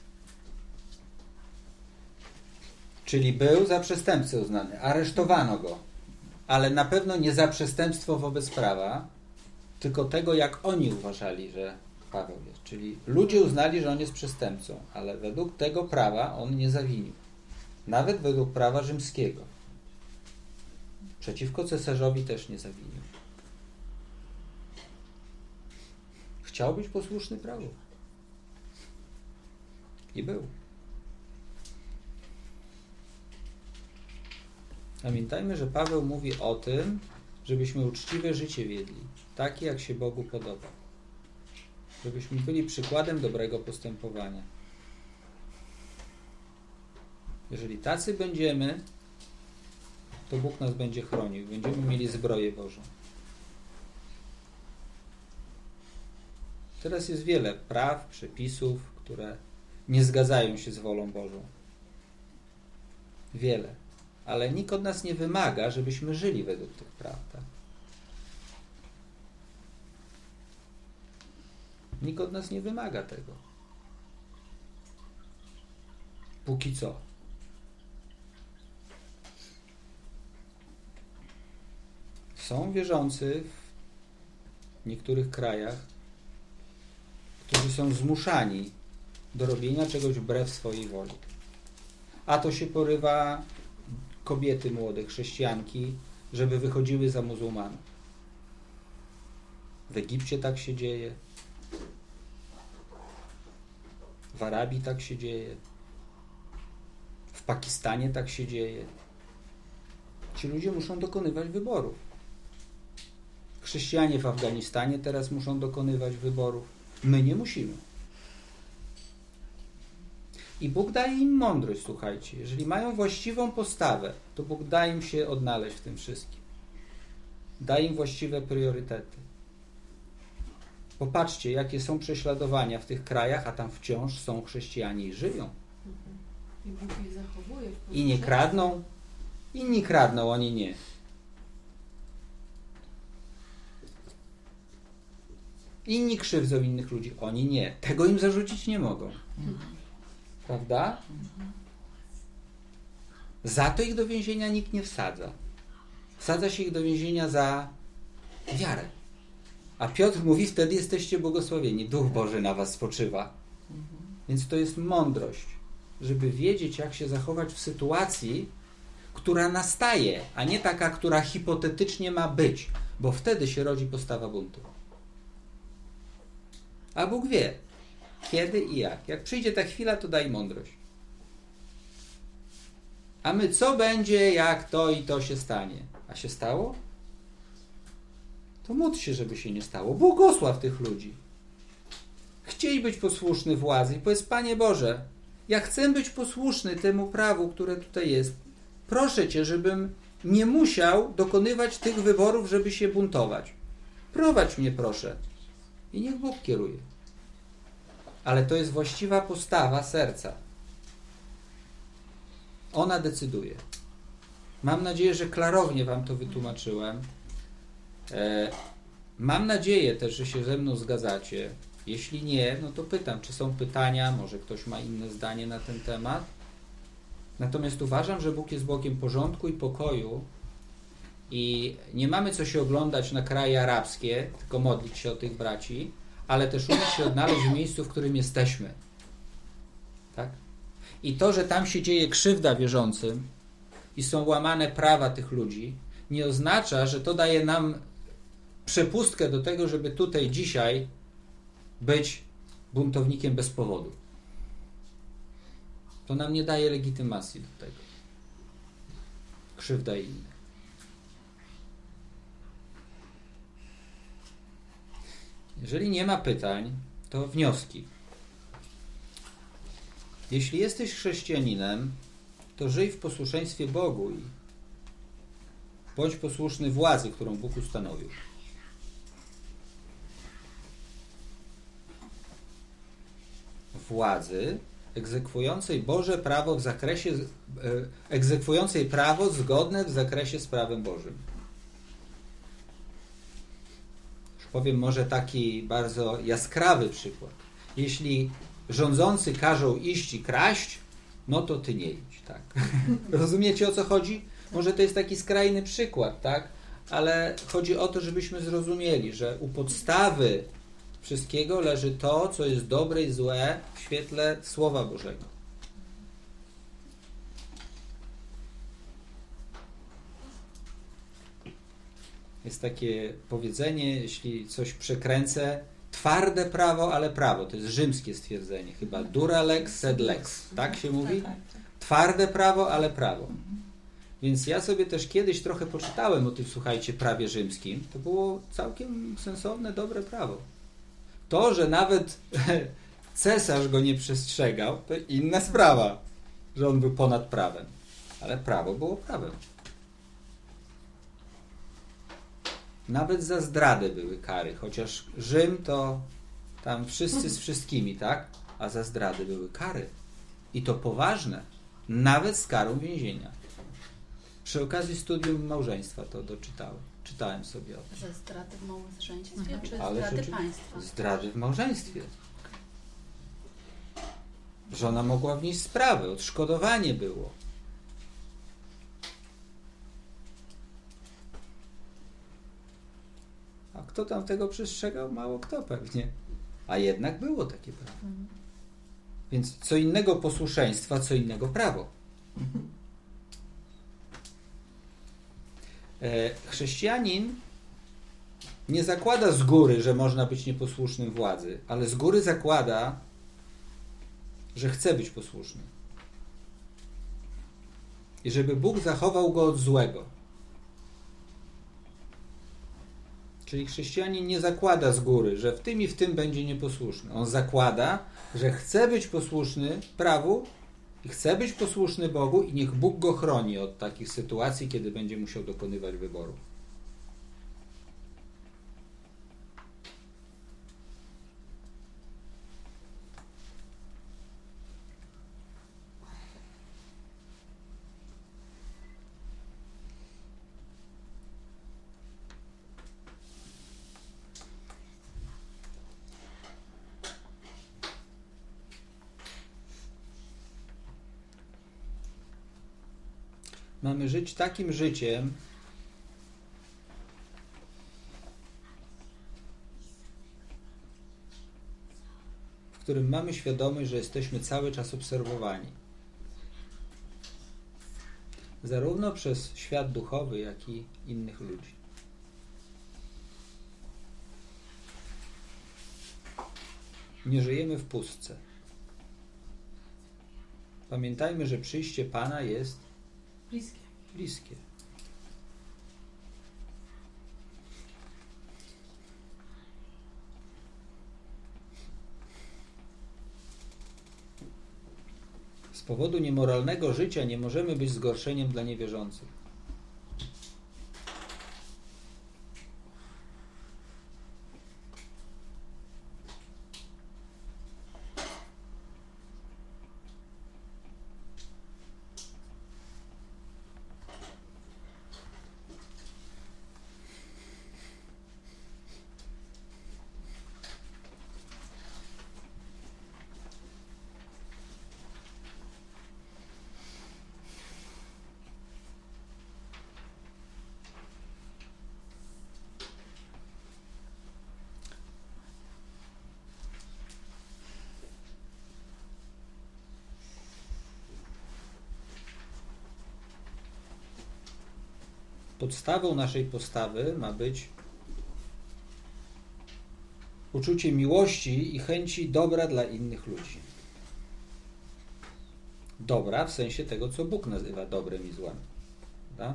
Czyli był za przestępcę uznany, aresztowano go, ale na pewno nie za przestępstwo wobec prawa, tylko tego, jak oni uważali, że Paweł jest. Czyli ludzie uznali, że on jest przestępcą, ale według tego prawa on nie zawinił. Nawet według prawa rzymskiego. Przeciwko cesarzowi też nie zawinił. Chciał być posłuszny prawu. I był. Pamiętajmy, że Paweł mówi o tym, żebyśmy uczciwe życie wiedli, takie jak się Bogu podoba. żebyśmy byli przykładem dobrego postępowania. Jeżeli tacy będziemy, to Bóg nas będzie chronił. Będziemy mieli zbroję Bożą. Teraz jest wiele praw, przepisów, które nie zgadzają się z wolą Bożą. Wiele. Ale nikt od nas nie wymaga, żebyśmy żyli według tych praw. Tak? Nikt od nas nie wymaga tego. Póki co. Są wierzący w niektórych krajach, którzy są zmuszani do robienia czegoś wbrew swojej woli. A to się porywa kobiety młode, chrześcijanki, żeby wychodziły za muzułmanów. W Egipcie tak się dzieje. W Arabii tak się dzieje. W Pakistanie tak się dzieje. Ci ludzie muszą dokonywać wyborów. Chrześcijanie w Afganistanie teraz muszą dokonywać wyborów. My nie musimy. I Bóg daje im mądrość, słuchajcie. Jeżeli mają właściwą postawę, to Bóg da im się odnaleźć w tym wszystkim. Da im właściwe priorytety. Popatrzcie, jakie są prześladowania w tych krajach, a tam wciąż są chrześcijanie i żyją. I Bóg ich zachowuje. I nie kradną. Inni kradną, oni nie. Inni krzywdzą innych ludzi, oni nie. Tego im zarzucić nie mogą. Prawda? Za to ich do więzienia nikt nie wsadza. Wsadza się ich do więzienia za wiarę. A Piotr mówi, wtedy jesteście błogosławieni. Duch Boży na was spoczywa. Więc to jest mądrość, żeby wiedzieć, jak się zachować w sytuacji, która nastaje, a nie taka, która hipotetycznie ma być, bo wtedy się rodzi postawa buntu. A Bóg wie, kiedy i jak. Jak przyjdzie ta chwila, to daj mądrość. A my co będzie, jak to i to się stanie? A się stało? To módl się, żeby się nie stało. Błogosław tych ludzi. Chcieli być posłuszny władzy i powiedz, Panie Boże, ja chcę być posłuszny temu prawu, które tutaj jest. Proszę Cię, żebym nie musiał dokonywać tych wyborów, żeby się buntować. Prowadź mnie, proszę. I niech Bóg kieruje. Ale to jest właściwa postawa serca. Ona decyduje. Mam nadzieję, że klarownie Wam to wytłumaczyłem. E, mam nadzieję też, że się ze mną zgadzacie. Jeśli nie, no to pytam, czy są pytania, może ktoś ma inne zdanie na ten temat. Natomiast uważam, że Bóg jest Bogiem porządku i pokoju i nie mamy co się oglądać na kraje arabskie, tylko modlić się o tych braci, ale też umieć się odnaleźć w miejscu, w którym jesteśmy. Tak? I to, że tam się dzieje krzywda wierzącym i są łamane prawa tych ludzi, nie oznacza, że to daje nam przepustkę do tego, żeby tutaj dzisiaj być buntownikiem bez powodu. To nam nie daje legitymacji do tego. Krzywda innych. Jeżeli nie ma pytań, to wnioski. Jeśli jesteś chrześcijaninem, to żyj w posłuszeństwie Bogu i bądź posłuszny władzy, którą Bóg ustanowił. Władzy egzekwującej Boże prawo w zakresie egzekwującej prawo zgodne w zakresie z prawem Bożym. Już powiem może taki bardzo jaskrawy przykład. Jeśli rządzący każą iść i kraść, no to ty nie idź, tak. Rozumiecie, o co chodzi? Może to jest taki skrajny przykład, tak? Ale chodzi o to, żebyśmy zrozumieli, że u podstawy wszystkiego leży to, co jest dobre i złe w świetle Słowa Bożego. Jest takie powiedzenie, jeśli coś przekręcę, twarde prawo, ale prawo. To jest rzymskie stwierdzenie. Chyba dura lex, sed lex. Tak się mówi? Twarde prawo, ale prawo. Więc ja sobie też kiedyś trochę poczytałem o tym, słuchajcie, prawie rzymskim. To było całkiem sensowne, dobre prawo. To, że nawet cesarz go nie przestrzegał, to inna sprawa, że on był ponad prawem. Ale prawo było prawem. Nawet za zdradę były kary, chociaż Rzym to tam wszyscy z wszystkimi, tak? A za zdradę były kary. I to poważne. Nawet z karą więzienia. Przy okazji studium małżeństwa to doczytałem. Czytałem sobie o tym. Ze zdrady w małżeństwie, Mhm. czy Ale zdrady rzeczy- państwa? Zdrady w małżeństwie. Żona mogła wnieść sprawę, odszkodowanie było. A kto tam tego przestrzegał? Mało kto pewnie. A jednak było takie prawo. Mhm. Więc co innego posłuszeństwa, co innego prawo. E, chrześcijanin nie zakłada z góry, że można być nieposłusznym władzy, ale z góry zakłada, że chce być posłuszny. I żeby Bóg zachował go od złego. Czyli chrześcijanin nie zakłada z góry, że w tym i w tym będzie nieposłuszny. On zakłada, że chce być posłuszny prawu i chce być posłuszny Bogu i niech Bóg go chroni od takich sytuacji, kiedy będzie musiał dokonywać wyboru. Mamy żyć takim życiem, w którym mamy świadomość, że jesteśmy cały czas obserwowani. Zarówno przez świat duchowy, jak i innych ludzi. Nie żyjemy w pustce. Pamiętajmy, że przyjście Pana jest Bliskie. bliskie. Z powodu niemoralnego życia nie możemy być zgorszeniem dla niewierzących. Podstawą naszej postawy ma być uczucie miłości i chęci dobra dla innych ludzi. Dobra w sensie tego, co Bóg nazywa dobrem i złem. Prawda?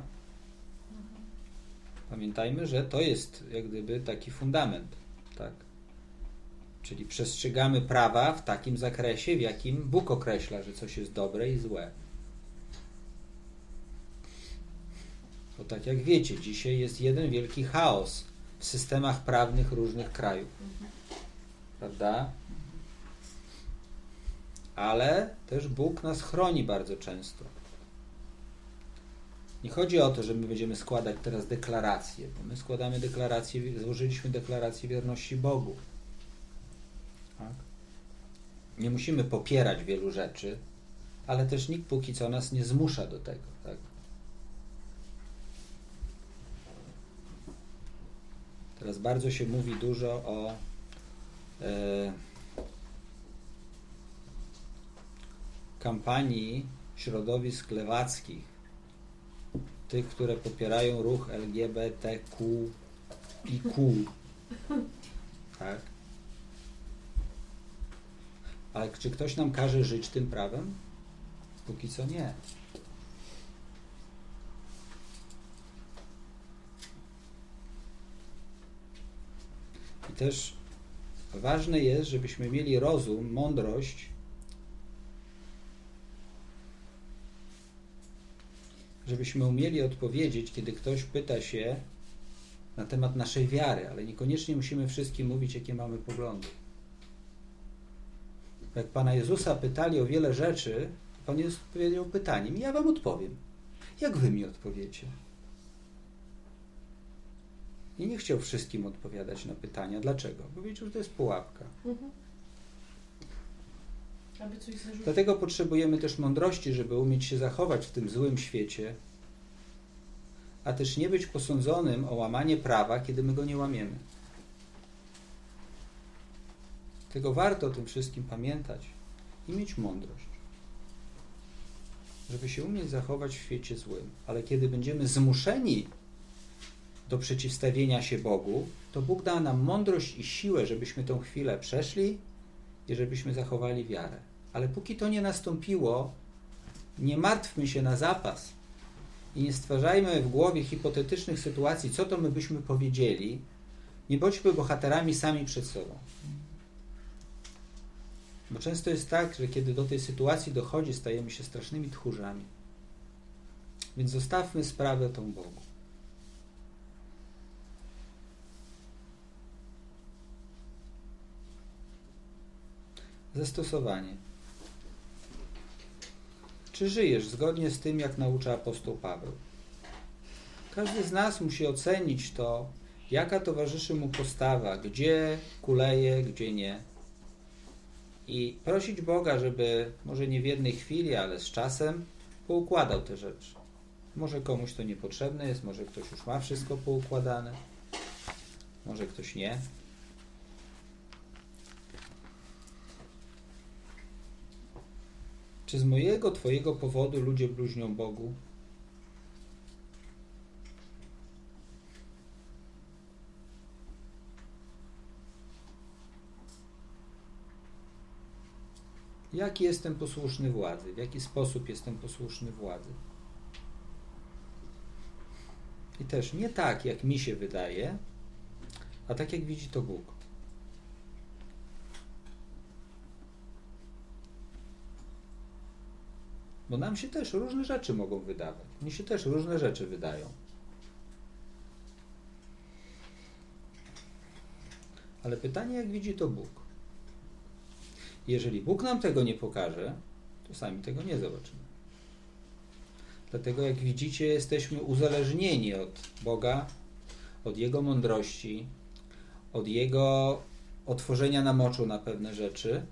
Pamiętajmy, że to jest jak gdyby taki fundament. Tak? Czyli przestrzegamy prawa w takim zakresie, w jakim Bóg określa, że coś jest dobre i złe. Bo tak jak wiecie, dzisiaj jest jeden wielki chaos w systemach prawnych różnych krajów. Prawda? Ale też Bóg nas chroni bardzo często. Nie chodzi o to, że my będziemy składać teraz deklaracje, bo my składamy deklarację, złożyliśmy deklarację wierności Bogu. Tak? Nie musimy popierać wielu rzeczy, ale też nikt póki co nas nie zmusza do tego. Tak? Teraz bardzo się mówi dużo o e, kampanii środowisk lewackich, tych, które popierają ruch L G B T Q i Q. Tak? Ale czy ktoś nam każe żyć tym prawem? Póki co nie. I też Ważne jest, żebyśmy mieli rozum, mądrość, żebyśmy umieli odpowiedzieć, kiedy ktoś pyta się na temat naszej wiary, ale niekoniecznie musimy wszystkim mówić, jakie mamy poglądy. Jak Pana Jezusa pytali o wiele rzeczy, Pan Jezus odpowiedział pytaniem: ja wam odpowiem. Jak wy mi odpowiecie? I nie chciał wszystkim odpowiadać na pytania. Dlaczego? Bo wiedział, że to jest pułapka. Mhm. Aby coś zarzucić. Dlatego potrzebujemy też mądrości, żeby umieć się zachować w tym złym świecie, a też nie być posądzonym o łamanie prawa, kiedy my go nie łamiemy. Dlatego warto o tym wszystkim pamiętać i mieć mądrość, żeby się umieć zachować w świecie złym. Ale kiedy będziemy zmuszeni do przeciwstawienia się Bogu, to Bóg da nam mądrość i siłę, żebyśmy tą chwilę przeszli i żebyśmy zachowali wiarę. Ale póki to nie nastąpiło, nie martwmy się na zapas i nie stwarzajmy w głowie hipotetycznych sytuacji, co to my byśmy powiedzieli. Nie bądźmy bohaterami sami przed sobą. Bo często jest tak, że kiedy do tej sytuacji dochodzi, stajemy się strasznymi tchórzami. Więc zostawmy sprawę tą Bogu. Zastosowanie. Czy żyjesz zgodnie z tym, jak naucza apostoł Paweł? Każdy z nas musi ocenić to, jaka towarzyszy mu postawa, gdzie kuleje, gdzie nie. I prosić Boga, żeby może nie w jednej chwili, ale z czasem poukładał te rzeczy. Może komuś to niepotrzebne jest, może ktoś już ma wszystko poukładane, może ktoś nie. Czy z mojego, twojego powodu ludzie bluźnią Bogu? Jaki jestem posłuszny władzy? W jaki sposób jestem posłuszny władzy? I też nie tak, jak mi się wydaje, a tak, jak widzi to Bóg. Bo nam się też różne rzeczy mogą wydawać. Mnie się też różne rzeczy wydają. Ale pytanie, jak widzi to Bóg. Jeżeli Bóg nam tego nie pokaże, to sami tego nie zobaczymy. Dlatego, jak widzicie, jesteśmy uzależnieni od Boga, od Jego mądrości, od Jego otworzenia nam oczu na pewne rzeczy.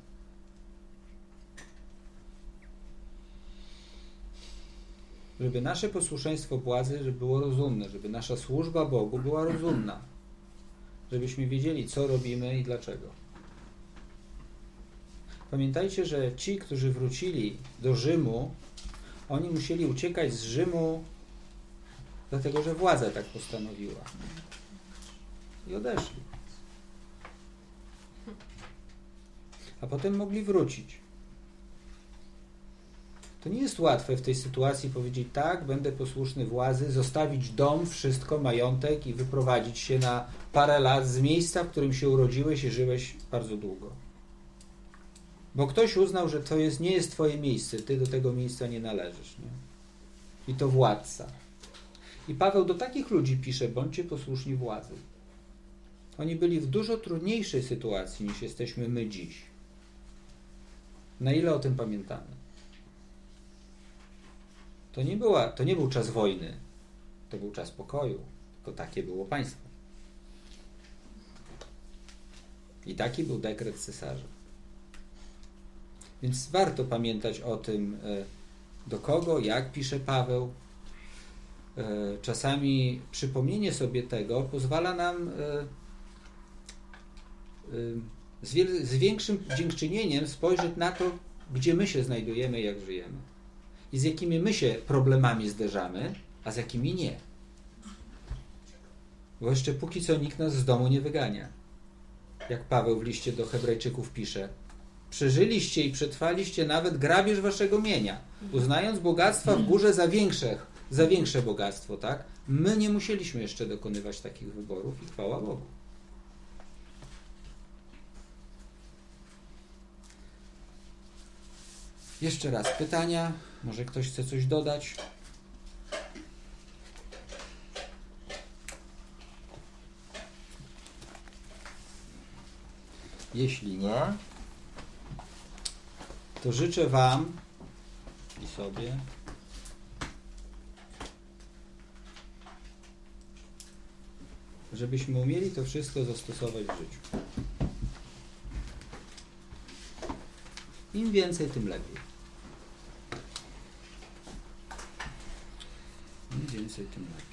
Żeby nasze posłuszeństwo władzy żeby było rozumne, żeby nasza służba Bogu była rozumna, żebyśmy wiedzieli, co robimy i dlaczego. Pamiętajcie, że ci, którzy wrócili do Rzymu, oni musieli uciekać z Rzymu, dlatego że władza tak postanowiła. I odeszli. A potem mogli wrócić. To nie jest łatwe w tej sytuacji powiedzieć: tak, będę posłuszny władzy, zostawić dom, wszystko, majątek i wyprowadzić się na parę lat z miejsca, w którym się urodziłeś i żyłeś bardzo długo. Bo ktoś uznał, że to jest, nie jest twoje miejsce, ty do tego miejsca nie należysz. Nie? I to władca. I Paweł do takich ludzi pisze: bądźcie posłuszni władzy. Oni byli w dużo trudniejszej sytuacji niż jesteśmy my dziś. Na ile o tym pamiętamy? To nie, była, to nie był czas wojny, to był czas pokoju, tylko takie było państwo. I taki był dekret cesarza. Więc warto pamiętać o tym, do kogo, jak pisze Paweł. Czasami przypomnienie sobie tego pozwala nam z, wiel- z większym dziękczynieniem spojrzeć na to, gdzie my się znajdujemy, jak żyjemy. I z jakimi my się problemami zderzamy, a z jakimi nie. Bo jeszcze póki co nikt nas z domu nie wygania. Jak Paweł w liście do Hebrajczyków pisze: przeżyliście i przetrwaliście nawet grabież waszego mienia, uznając bogactwa w górze za większe, za większe bogactwo, tak? My nie musieliśmy jeszcze dokonywać takich wyborów i chwała Bogu. Jeszcze raz pytania. Może ktoś chce coś dodać? Jeśli nie, to życzę Wam i sobie, żebyśmy umieli to wszystko zastosować w życiu. Im więcej, tym lepiej. Im więcej, tym lepiej.